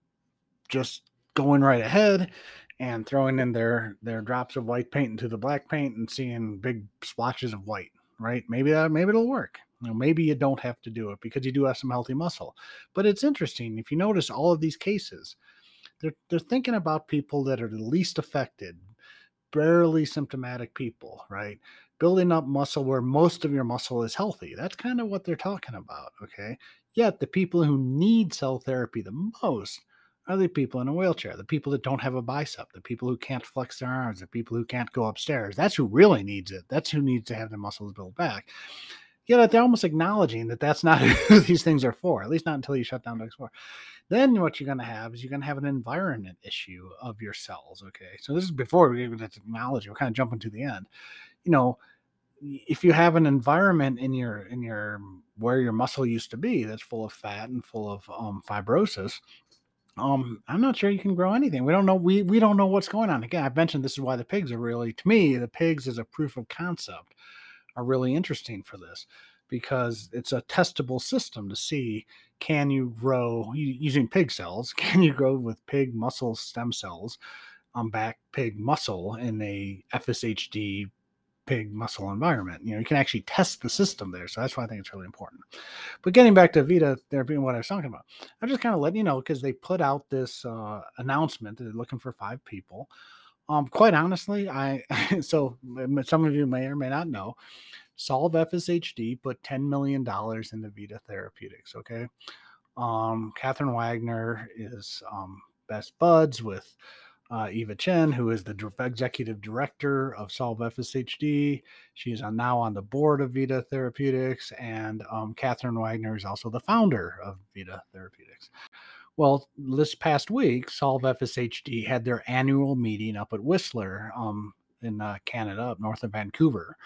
just going right ahead and throwing in their, their drops of white paint into the black paint and seeing big splotches of white, right? Maybe that, maybe it'll work. You know, maybe you don't have to do it because you do have some healthy muscle. But it's interesting. If you notice all of these cases, They're, they're thinking about people that are the least affected, barely symptomatic people, right? Building up muscle where most of your muscle is healthy. That's kind of what they're talking about, okay? Yet the people who need cell therapy the most are the people in a wheelchair, the people that don't have a bicep, the people who can't flex their arms, the people who can't go upstairs. That's who really needs it. That's who needs to have their muscles built back. Yet they're almost acknowledging that that's not who these things are for, at least not until you shut down D U X four. Then what you're going to have is you're going to have an environment issue of your cells, okay? So this is before we get into technology. We're kind of jumping to the end. You know, if you have an environment in your, in your, where your muscle used to be that's full of fat and full of um, fibrosis, um, I'm not sure you can grow anything. We don't know. We, we don't know what's going on. Again, I mentioned this is why the pigs are really, to me, the pigs as a proof of concept are really interesting for this, because it's a testable system to see, can you grow using pig cells? Can you grow with pig muscle stem cells on back pig muscle in a F S H D pig muscle environment. You know, you can actually test the system there. So that's why I think it's really important. But getting back to Vita therapy and what I was talking about, I'm just kind of letting you know because they put out this uh, announcement that they're looking for five people. Um, quite honestly, I so m- some of you may or may not know, Solve F S H D put ten million dollars into Vita Therapeutics. Okay, um, Catherine Wagner is um, best buds with uh, Eva Chen, who is the dir- executive director of Solve F S H D. She is on, now on the board of Vita Therapeutics, and um, Catherine Wagner is also the founder of Vita Therapeutics. Well, this past week, Solve F S H D had their annual meeting up at Whistler um, in uh, Canada, up north of Vancouver.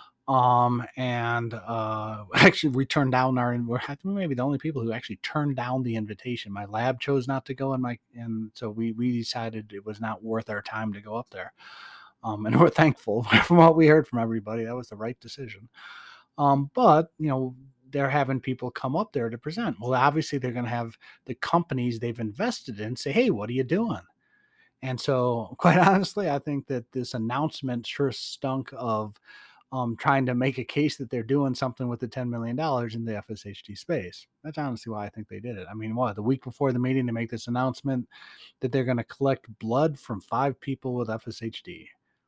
Um, and uh, actually, we turned down our, we're we may be the only people who actually turned down the invitation. My lab chose not to go, and my, and so we, we decided it was not worth our time to go up there. Um, and we're thankful from what we heard from everybody. That was the right decision. Um, but, you know, they're having people come up there to present. Well, obviously, they're going to have the companies they've invested in say, hey, what are you doing? And so, quite honestly, I think that this announcement sure stunk of um, trying to make a case that they're doing something with the ten million dollars in the F S H D space. That's honestly why I think they did it. I mean, what, the week before the meeting, to make this announcement that they're going to collect blood from five people with F S H D.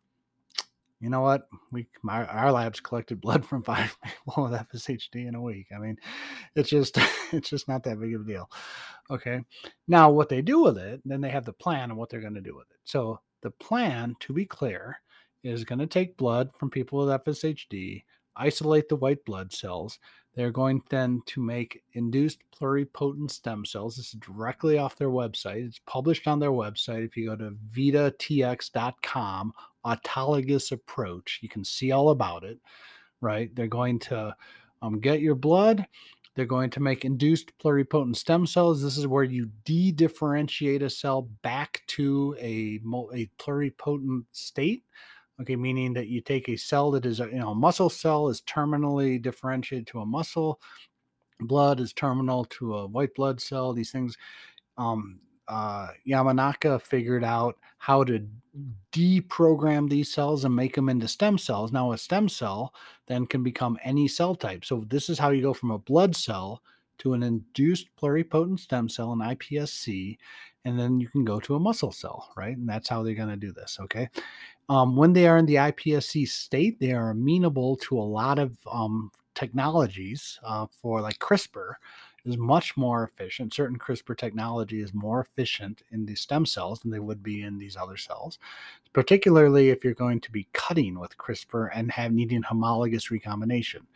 You know what? We my, our labs collected blood from five people with F S H D in a week. I mean, it's just it's just not that big of a deal. Okay. Now, what they do with it, then they have the plan on what they're going to do with it. So the plan, to be clear, is going to take blood from people with F S H D, isolate the white blood cells. They're going then to make induced pluripotent stem cells. This is directly off their website. It's published on their website. If you go to vita t x dot com, autologous approach, you can see all about it, right? They're going to um, get your blood. They're going to make induced pluripotent stem cells. This is where you de-differentiate a cell back to a, a pluripotent state. Okay, meaning that you take a cell that is, a, you know, a muscle cell is terminally differentiated to a muscle. Blood is terminal to a white blood cell. These things, um, uh, Yamanaka figured out how to deprogram these cells and make them into stem cells. Now, a stem cell then can become any cell type. So this is how you go from a blood cell to an induced pluripotent stem cell, an I P S C, and then you can go to a muscle cell, right? And that's how they're going to do this, okay? Um, when they are in the I P S C state, they are amenable to a lot of um, technologies uh, for like CRISPR is much more efficient. Certain CRISPR technology is more efficient in the stem cells than they would be in these other cells, particularly if you're going to be cutting with CRISPR and have needing homologous recombination.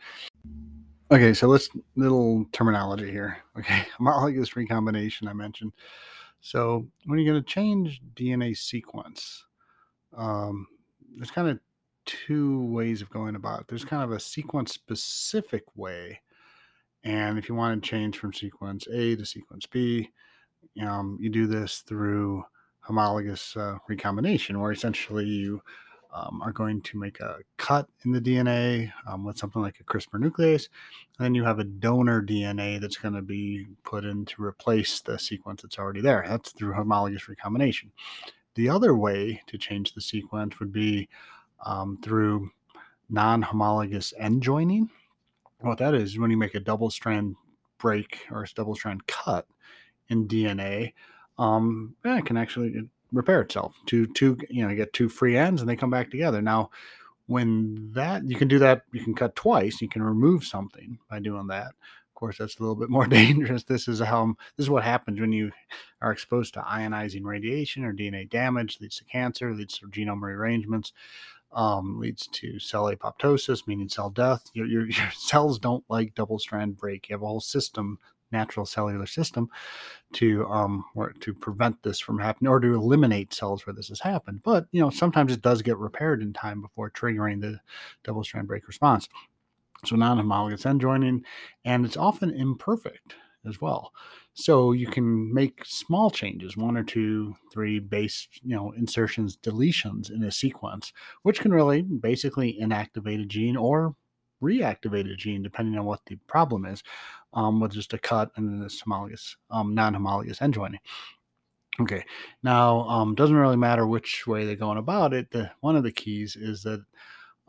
Okay, so let's little terminology here. Okay, homologous recombination I mentioned. So when you're going to change D N A sequence, um, there's kind of two ways of going about it. There's kind of a sequence specific way. And if you want to change from sequence A to sequence B, um, you do this through homologous uh, recombination, where essentially you um, are going to make a cut in the D N A um, with something like a CRISPR nuclease. And then you have a donor D N A that's going to be put in to replace the sequence that's already there. That's through homologous recombination. The other way to change the sequence would be um, through non-homologous end joining. What that is, when you make a double strand break or a double strand cut in D N A, um, yeah, it can actually repair itself. Two, two, you know, you get two free ends and they come back together. Now, when that, you can do that, you can cut twice. You can remove something by doing that. Of course, that's a little bit more dangerous. This is how this is what happens when you are exposed to ionizing radiation or D N A damage. Leads to cancer, leads to genome rearrangements, um, leads to cell apoptosis, meaning cell death. Your, your, your cells don't like double strand break. You have a whole system, natural cellular system, to um or to prevent this from happening or to eliminate cells where this has happened. But you know, sometimes it does get repaired in time before triggering the double strand break response. So non-homologous end joining, and it's often imperfect as well. So you can make small changes, one or two, three base, you know, insertions, deletions in a sequence, which can really basically inactivate a gene or reactivate a gene, depending on what the problem is, um, with just a cut and then this homologous, um, non-homologous end joining. Okay, now um, doesn't really matter which way they're going about it. The one of the keys is that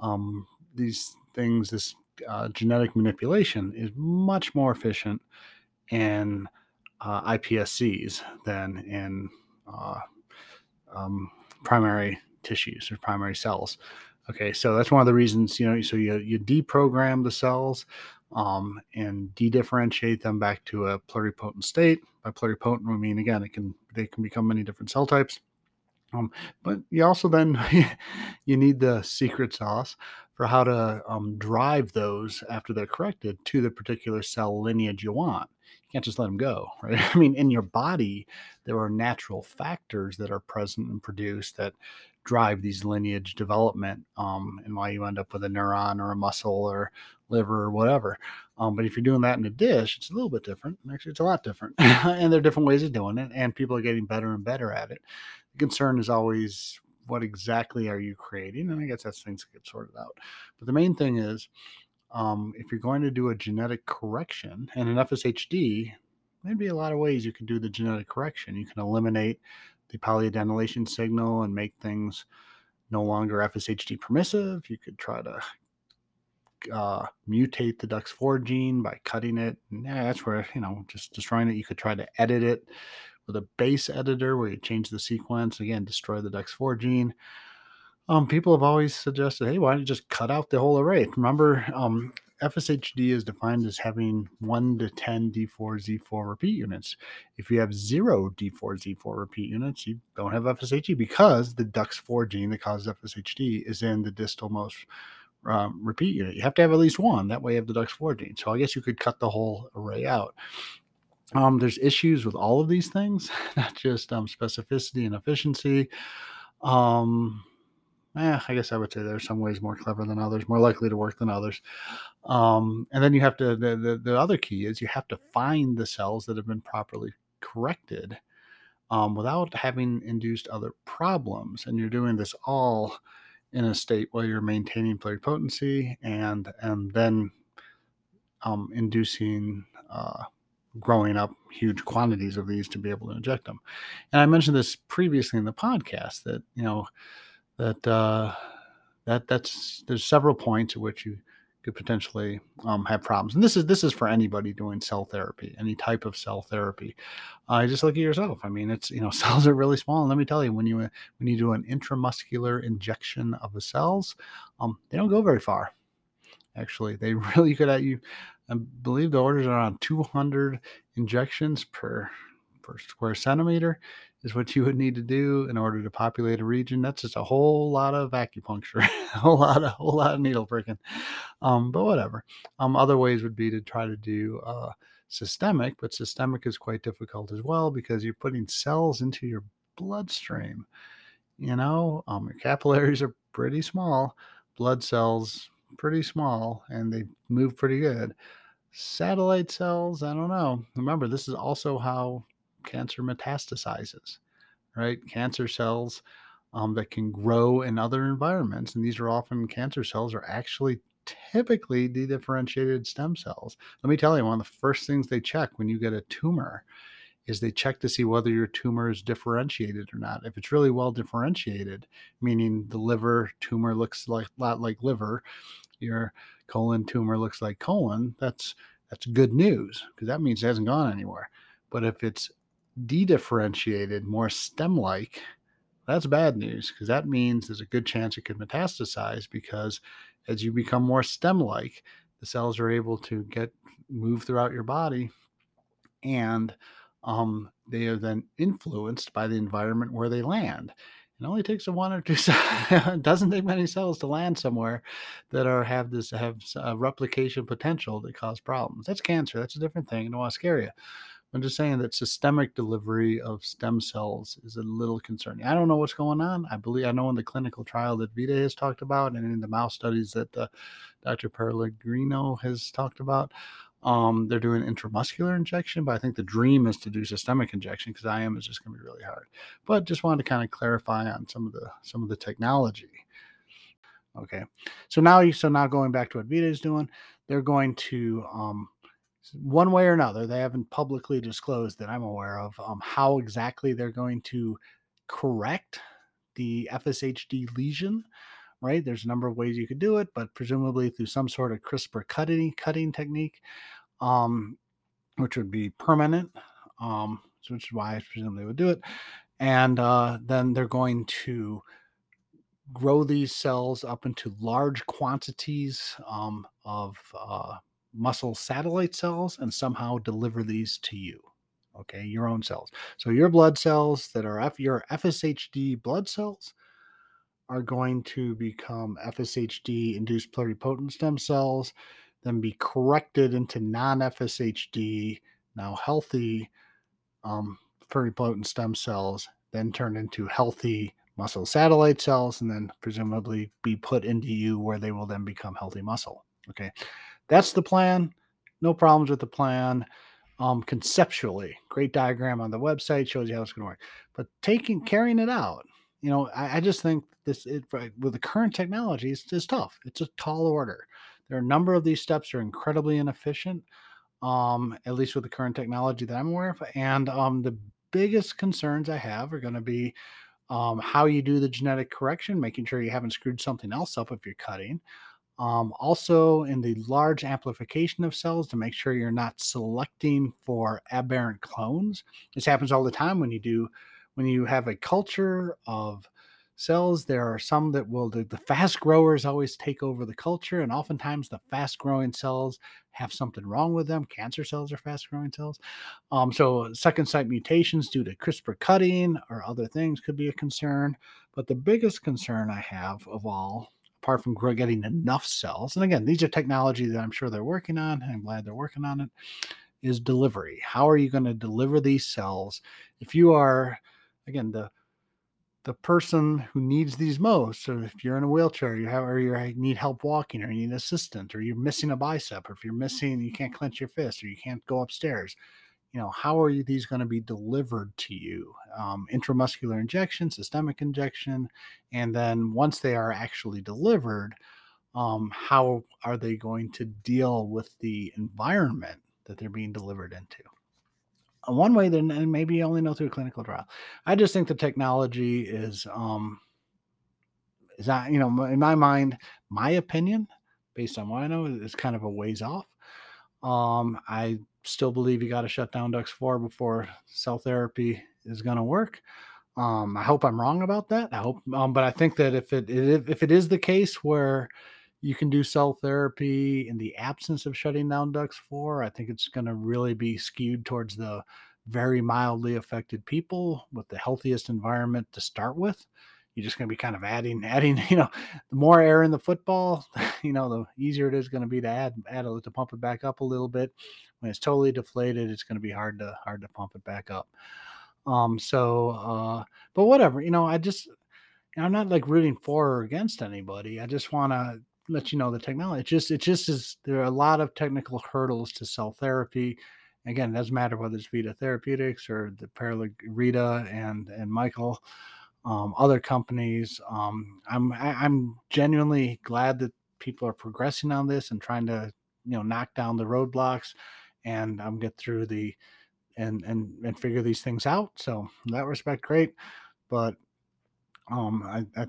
um, these things, this uh, genetic manipulation is much more efficient in uh, I P S Cs than in uh, um, primary tissues or primary cells. Okay, so that's one of the reasons, you know, so you, you deprogram the cells um, and de-differentiate them back to a pluripotent state. By pluripotent, we mean, again, it can they can become many different cell types. Um, but you also then you need the secret sauce for how to um, drive those after they're corrected to the particular cell lineage you want. You can't just let them go, right? I mean, in your body, there are natural factors that are present and produced that drive these lineage development, um, and why you end up with a neuron or a muscle or liver or whatever. Um, but if you're doing that in a dish, it's a little bit different. Actually, it's a lot different, and there are different ways of doing it, and people are getting better and better at it. The concern is always, what exactly are you creating? And I guess that's things that get sorted out. But the main thing is, um, if you're going to do a genetic correction and an F S H D, there'd be a lot of ways you can do the genetic correction. You can eliminate the polyadenylation signal and make things no longer F S H D permissive. You could try to uh, mutate the D U X four gene by cutting it. And yeah, that's where, you know, just destroying it. You could try to edit it with a base editor where you change the sequence, again, destroy the D U X four gene. Um, people have always suggested, hey, why don't you just cut out the whole array? Remember, um, F S H D is defined as having one to ten D four Z four repeat units. If you have zero D four Z four repeat units, you don't have F S H D because the D U X four gene that causes F S H D is in the distal most um, repeat unit. You have to have at least one. That way you have the D U X four gene. So I guess you could cut the whole array out. Um, there's issues with all of these things, not just um, specificity and efficiency. Um, eh, I guess I would say there's some ways more clever than others, more likely to work than others. Um, and then you have to, the, the, the other key is you have to find the cells that have been properly corrected um, without having induced other problems. And you're doing this all in a state where you're maintaining pluripotency and, and then um, inducing uh, growing up huge quantities of these to be able to inject them. And I mentioned this previously in the podcast that, you know, that, uh, that that's, there's several points at which you could potentially um, have problems. And this is, this is for anybody doing cell therapy, any type of cell therapy. Uh, just look at yourself. I mean, it's, you know, cells are really small. And let me tell you, when you, when you do an intramuscular injection of the cells, um, they don't go very far. Actually, they really could at you. I believe the orders are around two hundred injections per per square centimeter is what you would need to do in order to populate a region. That's just a whole lot of acupuncture, a whole lot of whole lot of needle pricking. Um, but whatever. Um, other ways would be to try to do uh, systemic, but systemic is quite difficult as well because you're putting cells into your bloodstream. You know, um, your capillaries are pretty small, blood cells pretty small, and they move pretty good. Satellite cells, I don't know. Remember, this is also how cancer metastasizes, right? Cancer cells um, that can grow in other environments, and these are often cancer cells are actually typically de-differentiated stem cells. Let me tell you, one of the first things they check when you get a tumor is they check to see whether your tumor is differentiated or not. If it's really well differentiated, meaning the liver tumor looks like a lot like liver, your colon tumor looks like colon, that's that's good news because that means it hasn't gone anywhere. But if it's de-differentiated, more stem-like, that's bad news because that means there's a good chance it could metastasize because as you become more stem-like, the cells are able to get move throughout your body and um, they are then influenced by the environment where they land. It only takes a one or two. It doesn't take many cells to land somewhere that are have this have uh, replication potential that cause problems. That's cancer. That's a different thing. I don't want to scare you. I'm just saying that systemic delivery of stem cells is a little concerning. I don't know what's going on. I believe I know in the clinical trial that Vita has talked about, and in the mouse studies that uh, Doctor Pellegrino has talked about. Um, they're doing intramuscular injection, but I think the dream is to do systemic injection because I M is just going to be really hard. But just wanted to kind of clarify on some of the some of the technology. Okay, so now you so now going back to what Vita is doing, they're going to um, one way or another. They haven't publicly disclosed that I'm aware of um, how exactly they're going to correct the F S H D lesion. right? There's a number of ways you could do it, but presumably through some sort of CRISPR cutting cutting technique, um, which would be permanent, um, which is why I presume they would do it. And uh, then they're going to grow these cells up into large quantities um, of uh, muscle satellite cells and somehow deliver these to you. Okay, your own cells. So your blood cells that are F, your F S H D blood cells are going to become F S H D induced pluripotent stem cells, then be corrected into non F S H D, now healthy um, pluripotent stem cells, then turn into healthy muscle satellite cells, and then presumably be put into you where they will then become healthy muscle. Okay, that's the plan. No problems with the plan. Um, conceptually, great diagram on the website shows you how it's going to work. But taking carrying it out, you know, I, I just think this it, with the current technology, it's, it's tough. It's a tall order. There are a number of these steps that are incredibly inefficient, um, at least with the current technology that I'm aware of. And um, the biggest concerns I have are going to be um, how you do the genetic correction, making sure you haven't screwed something else up if you're cutting. Um, also, in the large amplification of cells to make sure you're not selecting for aberrant clones. This happens all the time when you do, when you have a culture of cells. There are some that will, the, the fast growers always take over the culture, and oftentimes the fast growing cells have something wrong with them. Cancer cells are fast growing cells. Um, so second site mutations due to CRISPR cutting or other things could be a concern. But the biggest concern I have of all, apart from getting enough cells, and again, these are technology that I'm sure they're working on, and I'm glad they're working on it, is delivery. How are you going to deliver these cells? If you are, again, the the person who needs these most, so if you're in a wheelchair, you have, or you need help walking, or you need an assistant, or you're missing a bicep, or if you're missing, you can't clench your fist, or you can't go upstairs, you know, how are these going to be delivered to you? Um, intramuscular injection, systemic injection, and then once they are actually delivered, um, how are they going to deal with the environment that they're being delivered into? Uh, One way, then, and maybe you only know through a clinical trial. I just think the technology is, um, is not, you know, in my mind, my opinion, based on what I know, is kind of a ways off. Um, I still believe you got to shut down D U X four before cell therapy is going to work. Um, I hope I'm wrong about that. I hope, um, but I think that if it if if it is the case where you can do cell therapy in the absence of shutting down D U X four, I think it's going to really be skewed towards the very mildly affected people with the healthiest environment to start with. You're just going to be kind of adding, adding, you know, the more air in the football, you know, the easier it is going to be to add, add it, to pump it back up a little bit. When it's totally deflated, it's going to be hard to, hard to pump it back up. Um, so, uh, but whatever, you know, I just, I'm not like rooting for or against anybody. I just want to let you know the technology. It just, it just is, there are a lot of technical hurdles to cell therapy. Again, it doesn't matter whether it's Vita Therapeutics or the Paralig Rita and, and Michael, um, other companies. Um, I'm, I, I'm genuinely glad that people are progressing on this and trying to, you know, knock down the roadblocks and um, get through the, and, and, and figure these things out. So in that respect, great. But um, I, I,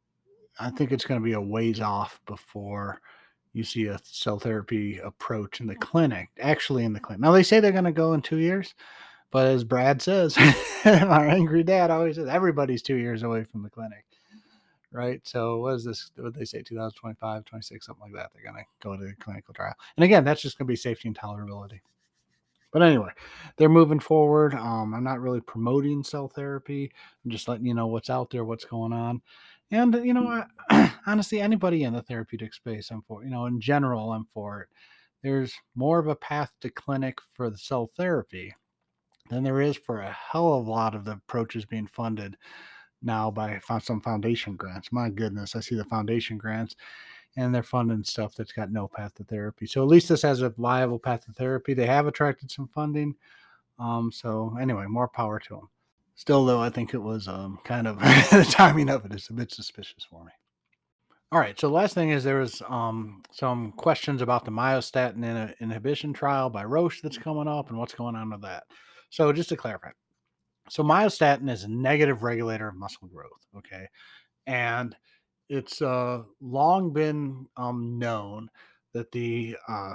I think it's going to be a ways off before you see a cell therapy approach in the clinic, actually in the clinic. Now they say they're going to go in two years, but as Brad says, our angry dad always says, everybody's two years away from the clinic, right? So what is this? What they say, twenty twenty-five, twenty-six, something like that. They're going to go to the clinical trial. And again, that's just going to be safety and tolerability. But anyway, they're moving forward. Um, I'm not really promoting cell therapy. I'm just letting you know what's out there, what's going on. And, you know, I, honestly, anybody in the therapeutic space, I'm for, you know, in general, I'm for it. There's more of a path to clinic for the cell therapy than there is for a hell of a lot of the approaches being funded now by some foundation grants. My goodness, I see the foundation grants and they're funding stuff that's got no path to therapy. So at least this has a viable path to therapy. They have attracted some funding. Um, so anyway, more power to them. Still, though, I think it was um, kind of the timing of it is a bit suspicious for me. All right. So last thing is there was um, some questions about the myostatin in inhibition trial by Roche that's coming up and what's going on with that. So just to clarify, so myostatin is a negative regulator of muscle growth. Okay. And it's uh, long been um, known that the uh,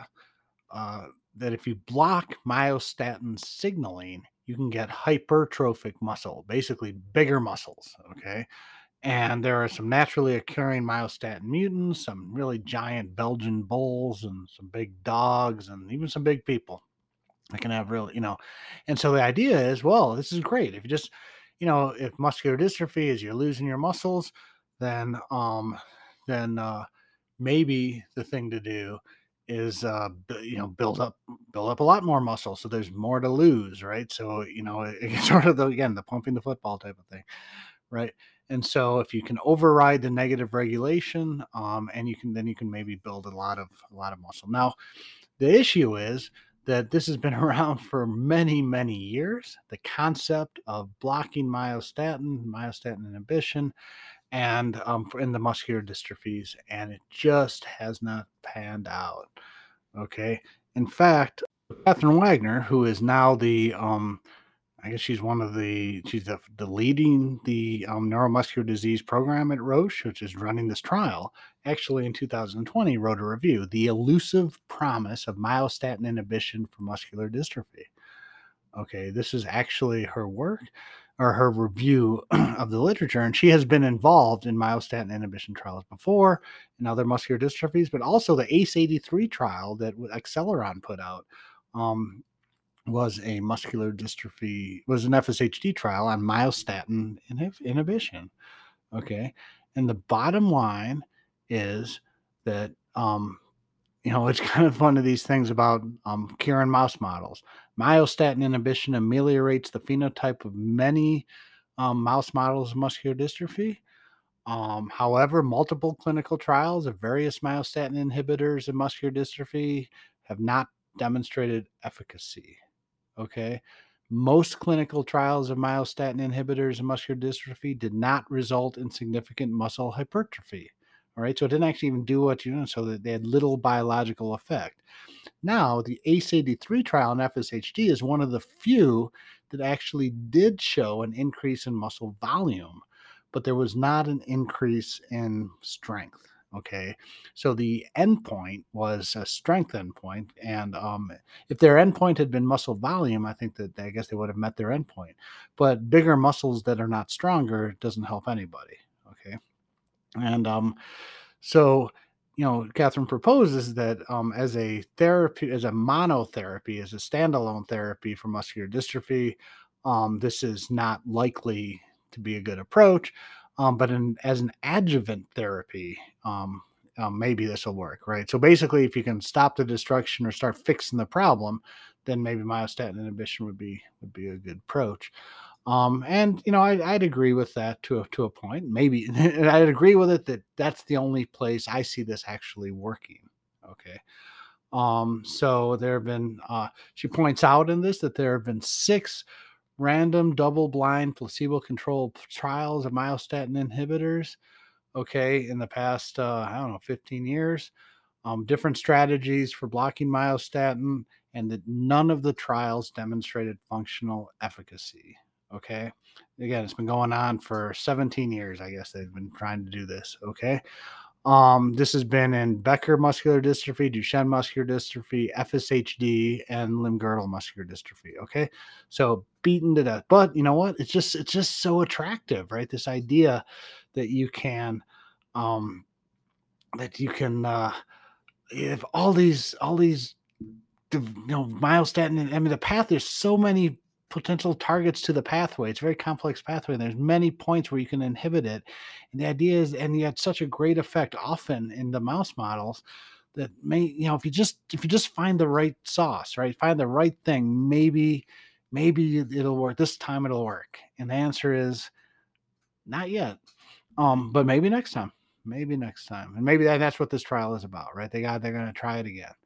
uh, that if you block myostatin signaling, you can get hypertrophic muscle, basically bigger muscles. Okay, and there are some naturally occurring myostatin mutants, some really giant Belgian bulls, and some big dogs, and even some big people. I can have real, you know, and so the idea is, well, this is great. If you just, you know, if muscular dystrophy is you're losing your muscles, then, um, then uh, maybe the thing to do is, uh, bu- you know, build up, build up a lot more muscle, so there's more to lose, right? So, you know, it, it's sort of the again the pumping the football type of thing, right? And so if you can override the negative regulation, um, and you can then you can maybe build a lot of a lot of muscle. Now, the issue is that this has been around for many, many years. The concept of blocking myostatin, myostatin inhibition, and um, for- in the muscular dystrophies, and it just has not panned out. Okay. In fact, Catherine Wagner, who is now the um, I guess she's one of the she's the, the leading the um, neuromuscular disease program at Roche, which is running this trial. Actually, in two thousand twenty, wrote a review, "The Elusive Promise of Myostatin Inhibition for Muscular Dystrophy." Okay, this is actually her work or her review of the literature, and she has been involved in myostatin inhibition trials before and other muscular dystrophies, but also the A C E eighty-three trial that Acceleron put out. Um, was a muscular dystrophy was an F S H D trial on myostatin inhib- inhibition. Okay, and the bottom line is that um, you know it's kind of one of these things about um, curing mouse models. Myostatin inhibition ameliorates the phenotype of many um, mouse models of muscular dystrophy. Um, however, multiple clinical trials of various myostatin inhibitors in muscular dystrophy have not demonstrated efficacy. Okay. Most clinical trials of myostatin inhibitors in muscular dystrophy did not result in significant muscle hypertrophy. All right. So it didn't actually even do what you know, so that they had little biological effect. Now, the A C E eighty-three trial in F S H D is one of the few that actually did show an increase in muscle volume, but there was not an increase in strength. Okay, so the endpoint was a strength endpoint, and um, if their endpoint had been muscle volume, I think that I guess they would have met their endpoint. But bigger muscles that are not stronger doesn't help anybody. Okay, and um, so, you know, Catherine proposes that um, as a therapy, as a monotherapy, as a standalone therapy for muscular dystrophy, um, this is not likely to be a good approach. Um, but in, as an adjuvant therapy, um, um, maybe this will work, right? So basically, if you can stop the destruction or start fixing the problem, then maybe myostatin inhibition would be would be a good approach. Um, and you know, I, I'd agree with that to a, to a point. Maybe and I'd agree with it that that's the only place I see this actually working. Okay. Um, so there have been. Uh, she points out in this that there have been six random, double-blind, placebo-controlled trials of myostatin inhibitors. Okay, in the past, uh, I don't know, fifteen years. Um, different strategies for blocking myostatin, and that none of the trials demonstrated functional efficacy. Okay. Again, it's been going on for seventeen years. I guess they've been trying to do this. Okay. Um, this has been in Becker muscular dystrophy, Duchenne muscular dystrophy, F S H D, and limb-girdle muscular dystrophy. Okay. So beaten to death. But you know what? It's just it's just so attractive, right? This idea that you can um that you can uh if all these all these the you know myostatin and I mean the path there's so many potential targets to the pathway. It's a very complex pathway. And there's many points where you can inhibit it. And the idea is, and you had such a great effect often in the mouse models that may, you know, if you just if you just find the right sauce, right? Find the right thing, maybe, maybe it'll work. This time it'll work. And the answer is not yet. Um, but maybe next time. Maybe next time. And maybe that, that's what this trial is about, right? They got they're gonna try it again.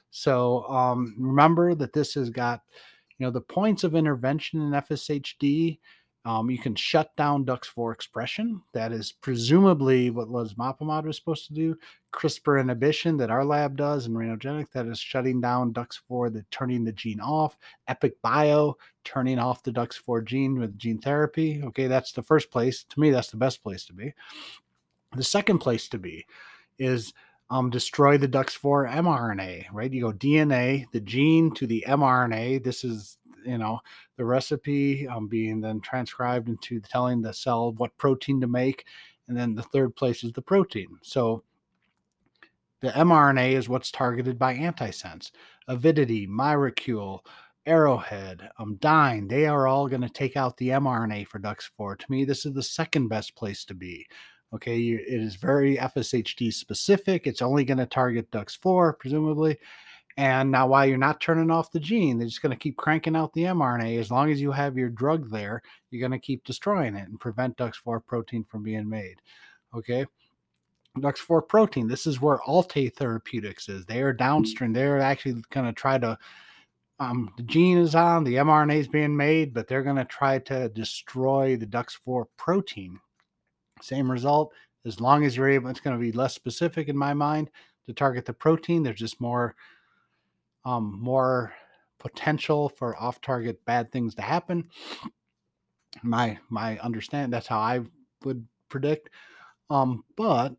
So um, remember that this has got, you know, the points of intervention in F S H D. Um, you can shut down D U X four expression. That is presumably what losmapimod was supposed to do. CRISPR inhibition that our lab does in Renogenic, that is shutting down D U X four, the turning the gene off. Epic Bio, turning off the D U X four gene with gene therapy. Okay, that's the first place. To me, that's the best place to be. The second place to be is um, destroy the D U X four mRNA, right? You go D N A, the gene to the mRNA. This is, you know, the recipe um, being then transcribed into telling the cell what protein to make. And then the third place is the protein. So the mRNA is what's targeted by antisense. Avidity, Myricule, Arrowhead, um, Dyne, they are all going to take out the mRNA for D U X four. To me, this is the second best place to be. Okay, you, it is very F S H D specific. It's only going to target D U X four, presumably. And now while you're not turning off the gene, they're just going to keep cranking out the mRNA. As long as you have your drug there, you're going to keep destroying it and prevent D U X four protein from being made. Okay, D U X four protein, this is where Alte Therapeutics is. They are downstream. They're actually going to try to, um, the gene is on, the mRNA is being made, but they're going to try to destroy the D U X four protein. Same result. As long as you're able, it's going to be less specific in my mind to target the protein. There's just more, um, more potential for off-target bad things to happen. My my understanding, that's how I would predict. Um, but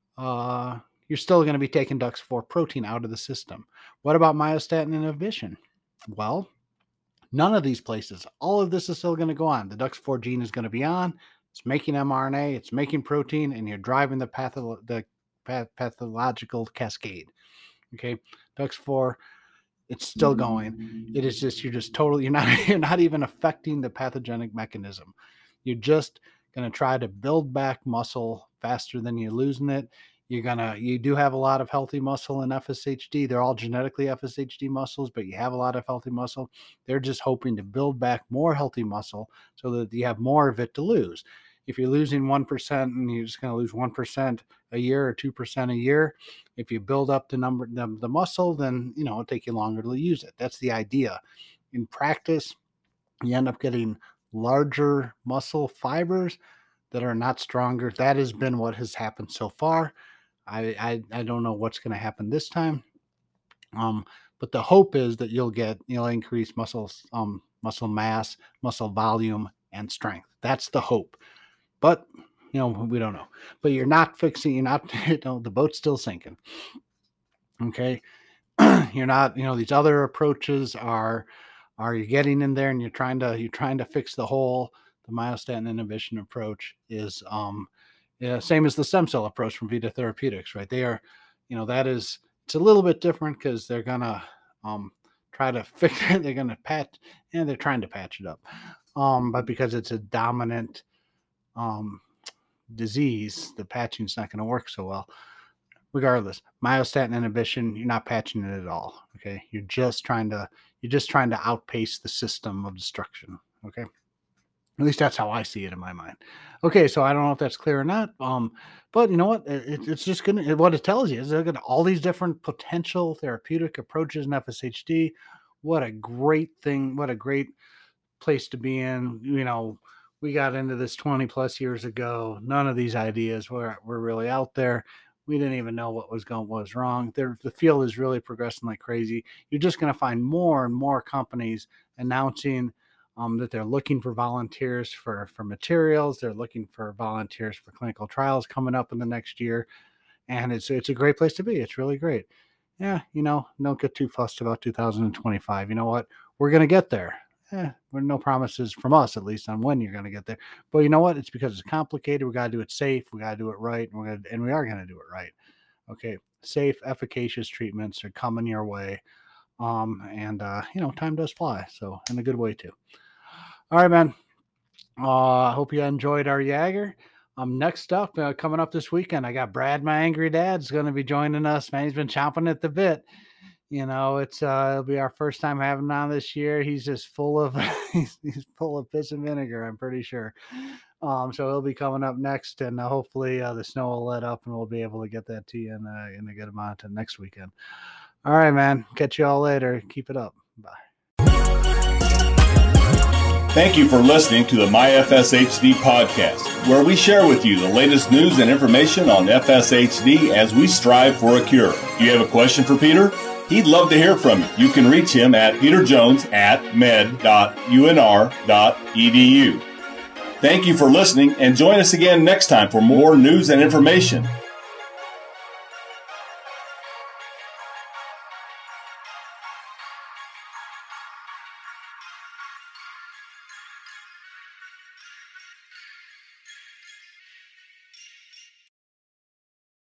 uh, you're still going to be taking D U X four protein out of the system. What about myostatin inhibition? Well, none of these places. All of this is still going to go on. The D U X four gene is going to be on. It's making mRNA, it's making protein, and you're driving the, patho- the path- pathological cascade. Okay, D U X four, it's still going. It is just, you're just totally, you're not, you're not even affecting the pathogenic mechanism. You're just going to try to build back muscle faster than you're losing it. You're going to, you do have a lot of healthy muscle in F S H D. They're all genetically F S H D muscles, but you have a lot of healthy muscle. They're just hoping to build back more healthy muscle so that you have more of it to lose. If you're losing one percent and you're just going to lose one percent a year or two percent a year, if you build up the number, the, the muscle, then, you know, it'll take you longer to use it. That's the idea. In practice, you end up getting larger muscle fibers that are not stronger. That has been what has happened so far. I, I, I don't know what's going to happen this time. Um, but the hope is that you'll get, you'll increase muscle, um, muscle mass, muscle volume, and strength. That's the hope. But, you know, we don't know. But you're not fixing, you're not, you know, the boat's still sinking. Okay. You're not, you know, these other approaches are, are you getting in there and you're trying to, you're trying to fix the hole. The myostatin inhibition approach is, um, yeah, same as the stem cell approach from Vita Therapeutics, right? They are, you know, that is, it's a little bit different because they're going to, um, try to fix it. They're going to patch, and they're trying to patch it up. Um, but because it's a dominant, um, disease, the patching is not going to work so well. Regardless, myostatin inhibition, you're not patching it at all. Okay. You're just trying to, you're just trying to outpace the system of destruction. Okay. At least that's how I see it in my mind. Okay. So I don't know if that's clear or not. Um, but you know what? It, it's just going to, what it tells you is they're going to all these different potential therapeutic approaches in F S H D. What a great thing. What a great place to be in. You know, we got into this twenty plus years ago. None of these ideas were, were really out there. We didn't even know what was going, what was wrong. There, the field is really progressing like crazy. You're just going to find more and more companies announcing um, that they're looking for volunteers for, for materials. They're looking for volunteers for clinical trials coming up in the next year. And it's, it's a great place to be. It's really great. Yeah. You know, don't get too fussed about two thousand twenty-five. You know what? We're going to get there. Eh, there are no promises from us, at least, on when you're going to get there. But you know what? It's because it's complicated. We got to do it safe. We got to do it right. And we're gonna, and we are going to do it right. Okay. Safe, efficacious treatments are coming your way. Um, and, uh, you know, time does fly. So in a good way too. All right, man. Uh, I hope you enjoyed our Jagger. Um, next up, uh, coming up this weekend, I got Brad, my angry dad's going to be joining us, man. He's been chomping at the bit. You know, it's uh, it'll be our first time having him on this year. He's just full of he's, he's full of piss and vinegar, I'm pretty sure. Um, so he'll be coming up next, and uh, hopefully uh, the snow will let up, and we'll be able to get that to you in, uh, in a good amount of next weekend. All right, man. Catch you all later. Keep it up. Bye. Thank you for listening to the My F S H D podcast, where we share with you the latest news and information on F S H D as we strive for a cure. Do you have a question for Peter? He'd love to hear from you. You can reach him at peterjones at med dot u n r dot e d u. Thank you for listening, and join us again next time for more news and information.